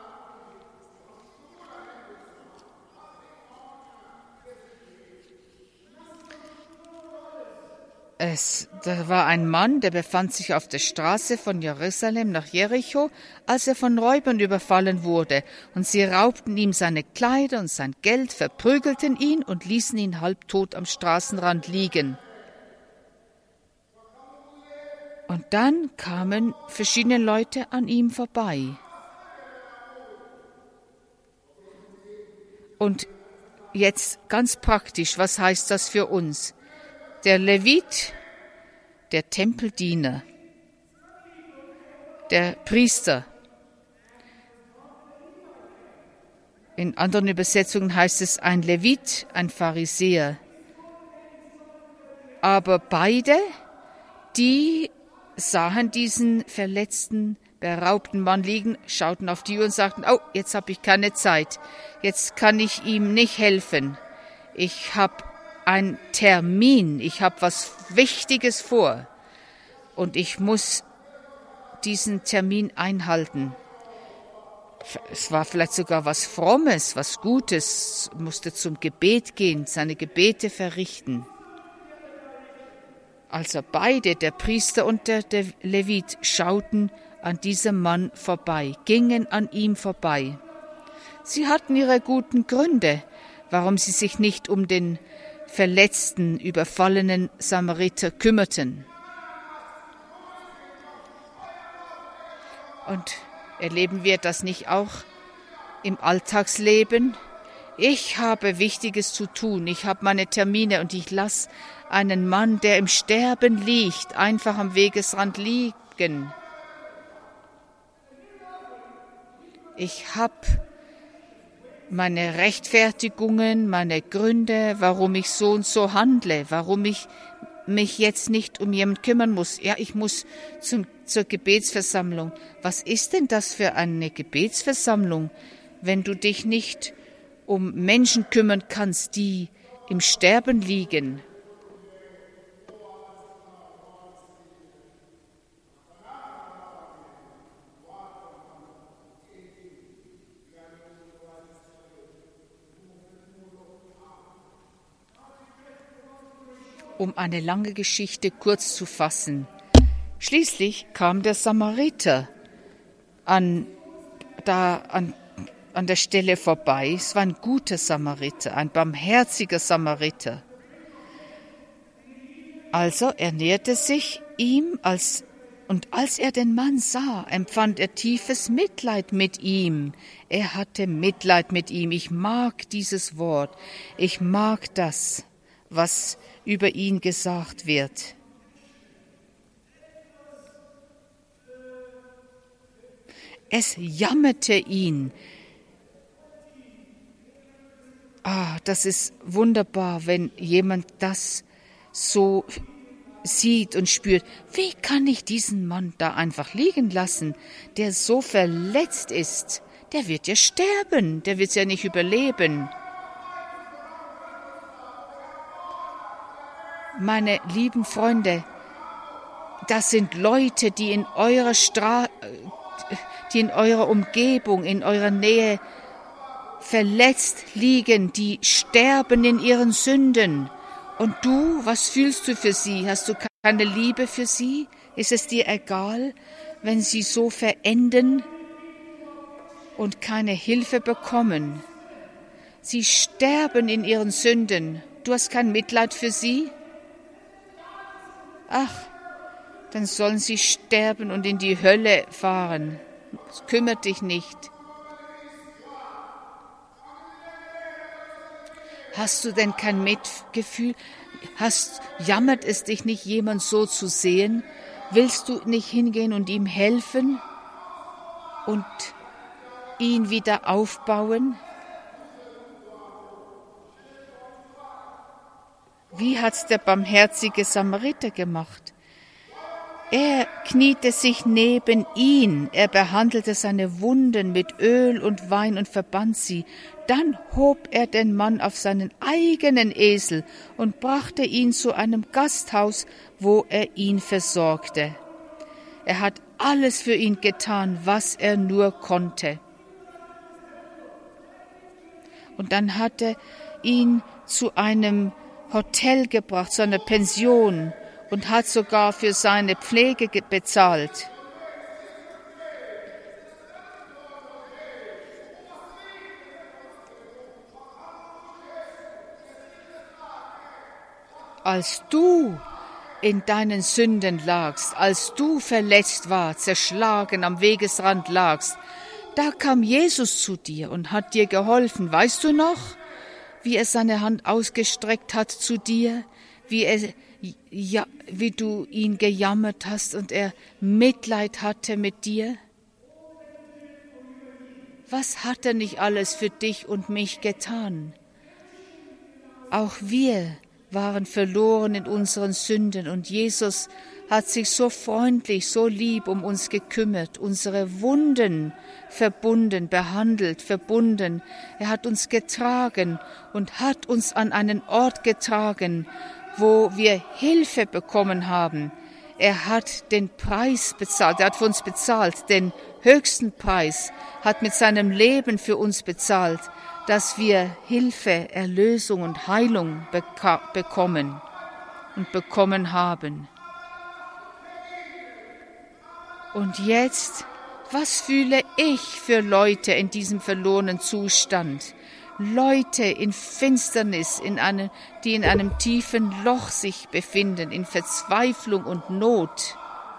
Es, da war ein Mann, der befand sich auf der Straße von Jerusalem nach Jericho, als er von Räubern überfallen wurde. Und sie raubten ihm seine Kleider und sein Geld, verprügelten ihn und ließen ihn halbtot am Straßenrand liegen. Und dann kamen verschiedene Leute an ihm vorbei. Und jetzt ganz praktisch, was heißt das für uns? Der Levit, der Tempeldiener, der Priester. In anderen Übersetzungen heißt es ein Levit, ein Pharisäer. Aber beide, die sahen diesen verletzten, beraubten Mann liegen, schauten auf die Uhr und sagten, oh, jetzt habe ich keine Zeit, jetzt kann ich ihm nicht helfen. Ich habe ein Termin, ich habe was Wichtiges vor und ich muss diesen Termin einhalten. Es war vielleicht sogar was Frommes, was Gutes, musste zum Gebet gehen, seine Gebete verrichten. Also beide, der Priester und der, der Levit, schauten an diesem Mann vorbei, gingen an ihm vorbei. Sie hatten ihre guten Gründe, warum sie sich nicht um den verletzten, überfallenen Samariter kümmerten. Und erleben wir das nicht auch im Alltagsleben? Ich habe Wichtiges zu tun, ich habe meine Termine und ich lasse einen Mann, der im Sterben liegt, einfach am Wegesrand liegen. Ich habe meine Rechtfertigungen, meine Gründe, warum ich so und so handle, warum ich mich jetzt nicht um jemanden kümmern muss. Ja, ich muss zum, zur Gebetsversammlung. Was ist denn das für eine Gebetsversammlung, wenn du dich nicht um Menschen kümmern kannst, die im Sterben liegen? Um eine lange Geschichte kurz zu fassen. Schließlich kam der Samariter an, da an, an der Stelle vorbei. Es war ein guter Samariter, ein barmherziger Samariter. Also er näherte sich ihm, als, und als er den Mann sah, empfand er tiefes Mitleid mit ihm. Er hatte Mitleid mit ihm. Ich mag dieses Wort. Ich mag das, was über ihn gesagt wird. Es jammerte ihn. Ah, das ist wunderbar, wenn jemand das so sieht und spürt. Wie kann ich diesen Mann da einfach liegen lassen, der so verletzt ist? Der wird ja sterben, der wird ja nicht überleben. Meine lieben Freunde, das sind Leute, die in eurer Stra- die in eurer Umgebung, in eurer Nähe verletzt liegen, die sterben in ihren Sünden. Und du, was fühlst du für sie? Hast du keine Liebe für sie? Ist es dir egal, wenn sie so verenden und keine Hilfe bekommen? Sie sterben in ihren Sünden. Du hast kein Mitleid für sie? Ach, dann sollen sie sterben und in die Hölle fahren. Es kümmert dich nicht. Hast du denn kein Mitgefühl? Hast, jammert es dich nicht, jemand so zu sehen? Willst du nicht hingehen und ihm helfen und ihn wieder aufbauen? Wie hat's der barmherzige Samariter gemacht? Er kniete sich neben ihn, er behandelte seine Wunden mit Öl und Wein und verband sie. Dann hob er den Mann auf seinen eigenen Esel und brachte ihn zu einem Gasthaus, wo er ihn versorgte. Er hat alles für ihn getan, was er nur konnte. Und dann hat er ihn zu einem Hotel gebracht, zu einer Pension, und hat sogar für seine Pflege bezahlt. Als du in deinen Sünden lagst, als du verletzt warst, zerschlagen am Wegesrand lagst, da kam Jesus zu dir und hat dir geholfen. Weißt du noch, wie er seine Hand ausgestreckt hat zu dir, wie er Ja, wie du ihn gejammert hast und er Mitleid hatte mit dir? Was hat er nicht alles für dich und mich getan? Auch wir waren verloren in unseren Sünden und Jesus hat sich so freundlich, so lieb um uns gekümmert, unsere Wunden verbunden, behandelt, verbunden. Er hat uns getragen und hat uns an einen Ort getragen, wo wir Hilfe bekommen haben. Er hat den Preis bezahlt, er hat für uns bezahlt, den höchsten Preis, hat mit seinem Leben für uns bezahlt, dass wir Hilfe, Erlösung und Heilung beka- bekommen und bekommen haben. Und jetzt, was fühle ich für Leute in diesem verlorenen Zustand? Leute in Finsternis, in einem, die in einem tiefen Loch sich befinden, in Verzweiflung und Not.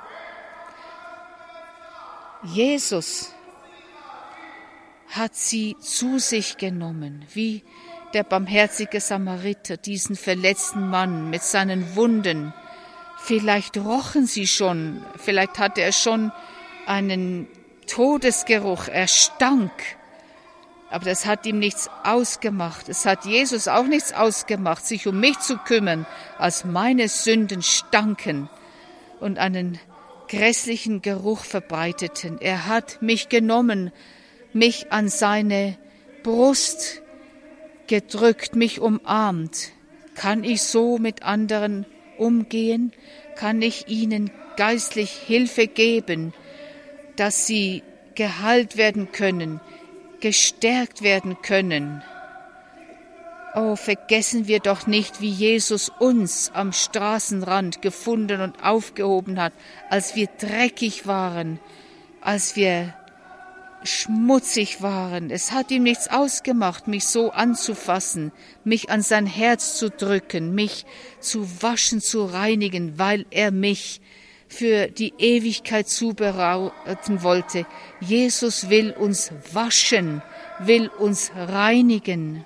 Jesus hat sie zu sich genommen, wie der barmherzige Samariter, diesen verletzten Mann mit seinen Wunden. Vielleicht rochen sie schon, vielleicht hatte er schon einen Todesgeruch, er stank. Aber das hat ihm nichts ausgemacht. Es hat Jesus auch nichts ausgemacht, sich um mich zu kümmern, als meine Sünden stanken und einen grässlichen Geruch verbreiteten. Er hat mich genommen, mich an seine Brust gedrückt, mich umarmt. Kann ich so mit anderen umgehen? Kann ich ihnen geistlich Hilfe geben, dass sie geheilt werden können, gestärkt werden können? Oh, vergessen wir doch nicht, wie Jesus uns am Straßenrand gefunden und aufgehoben hat, als wir dreckig waren, als wir schmutzig waren. Es hat ihm nichts ausgemacht, mich so anzufassen, mich an sein Herz zu drücken, mich zu waschen, zu reinigen, weil er mich für die Ewigkeit zubereiten wollte. Jesus will uns waschen, will uns reinigen,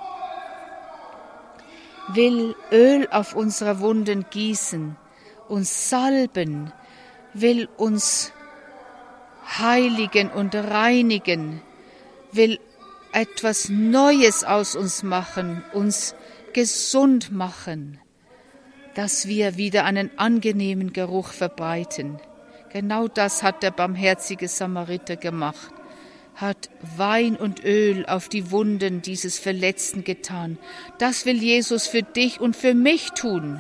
will Öl auf unsere Wunden gießen, uns salben, will uns heiligen und reinigen, will etwas Neues aus uns machen, uns gesund machen, dass wir wieder einen angenehmen Geruch verbreiten. Genau das hat der barmherzige Samariter gemacht, hat Wein und Öl auf die Wunden dieses Verletzten getan. Das will Jesus für dich und für mich tun.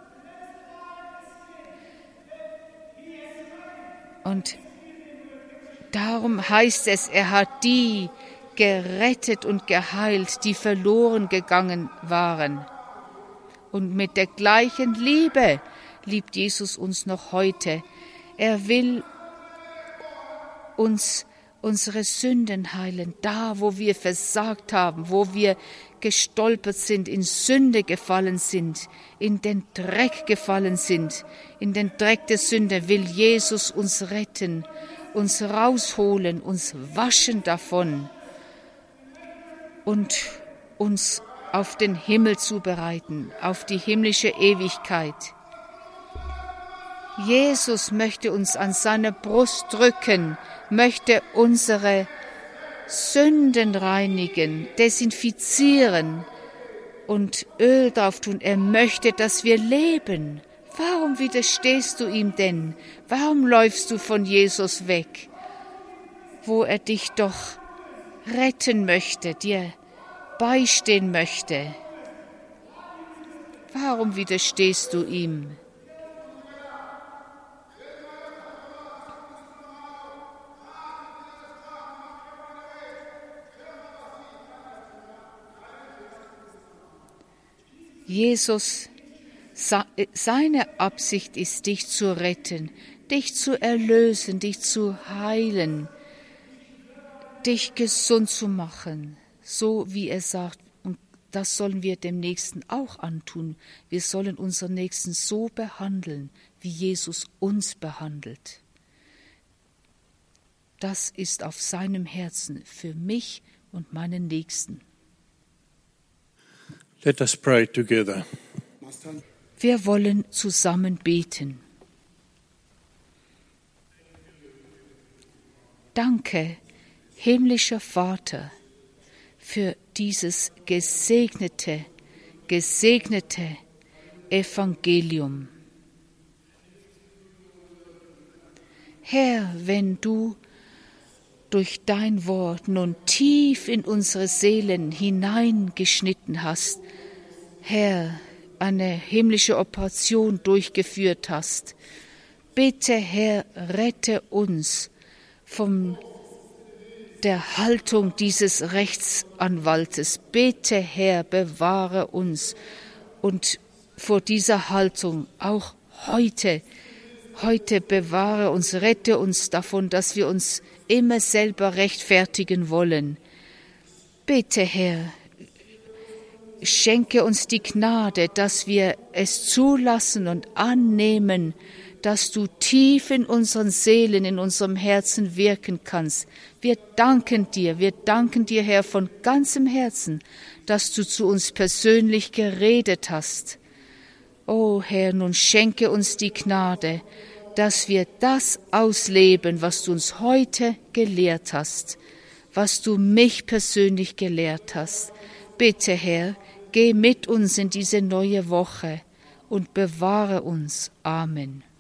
Und darum heißt es, er hat die gerettet und geheilt, die verloren gegangen waren. Und mit der gleichen Liebe liebt Jesus uns noch heute. Er will uns unsere Sünden heilen, da wo wir versagt haben, wo wir gestolpert sind, in Sünde gefallen sind, in den Dreck gefallen sind, in den Dreck der Sünde will Jesus uns retten, uns rausholen, uns waschen davon und uns auf den Himmel zubereiten, auf die himmlische Ewigkeit. Jesus möchte uns an seine Brust drücken, möchte unsere Sünden reinigen, desinfizieren und Öl drauf tun. Er möchte, dass wir leben. Warum widerstehst du ihm denn? Warum läufst du von Jesus weg, wo er dich doch retten möchte, dir beistehen möchte? Warum widerstehst du ihm? Jesus, seine Absicht ist, dich zu retten, dich zu erlösen, dich zu heilen, dich gesund zu machen, so wie er sagt. Und das sollen wir dem Nächsten auch antun. Wir sollen unseren Nächsten so behandeln, wie Jesus uns behandelt. Das ist auf seinem Herzen für mich und meinen Nächsten. Let us pray together. Wir wollen zusammen beten. Danke, himmlischer Vater, für dieses gesegnete, gesegnete Evangelium. Herr, wenn du durch dein Wort nun tief in unsere Seelen hineingeschnitten hast, Herr, eine himmlische Operation durchgeführt hast, bitte, Herr, rette uns von der Haltung dieses Rechtsanwaltes. Bitte, Herr, bewahre uns und vor dieser Haltung auch heute, heute bewahre uns, rette uns davon, dass wir uns immer selber rechtfertigen wollen. Bitte, Herr, schenke uns die Gnade, dass wir es zulassen und annehmen, dass du tief in unseren Seelen, in unserem Herzen wirken kannst. Wir danken dir, wir danken dir, Herr, von ganzem Herzen, dass du zu uns persönlich geredet hast. O Herr, nun schenke uns die Gnade, dass wir das ausleben, was du uns heute gelehrt hast, was du mich persönlich gelehrt hast. Bitte, Herr, geh mit uns in diese neue Woche und bewahre uns. Amen.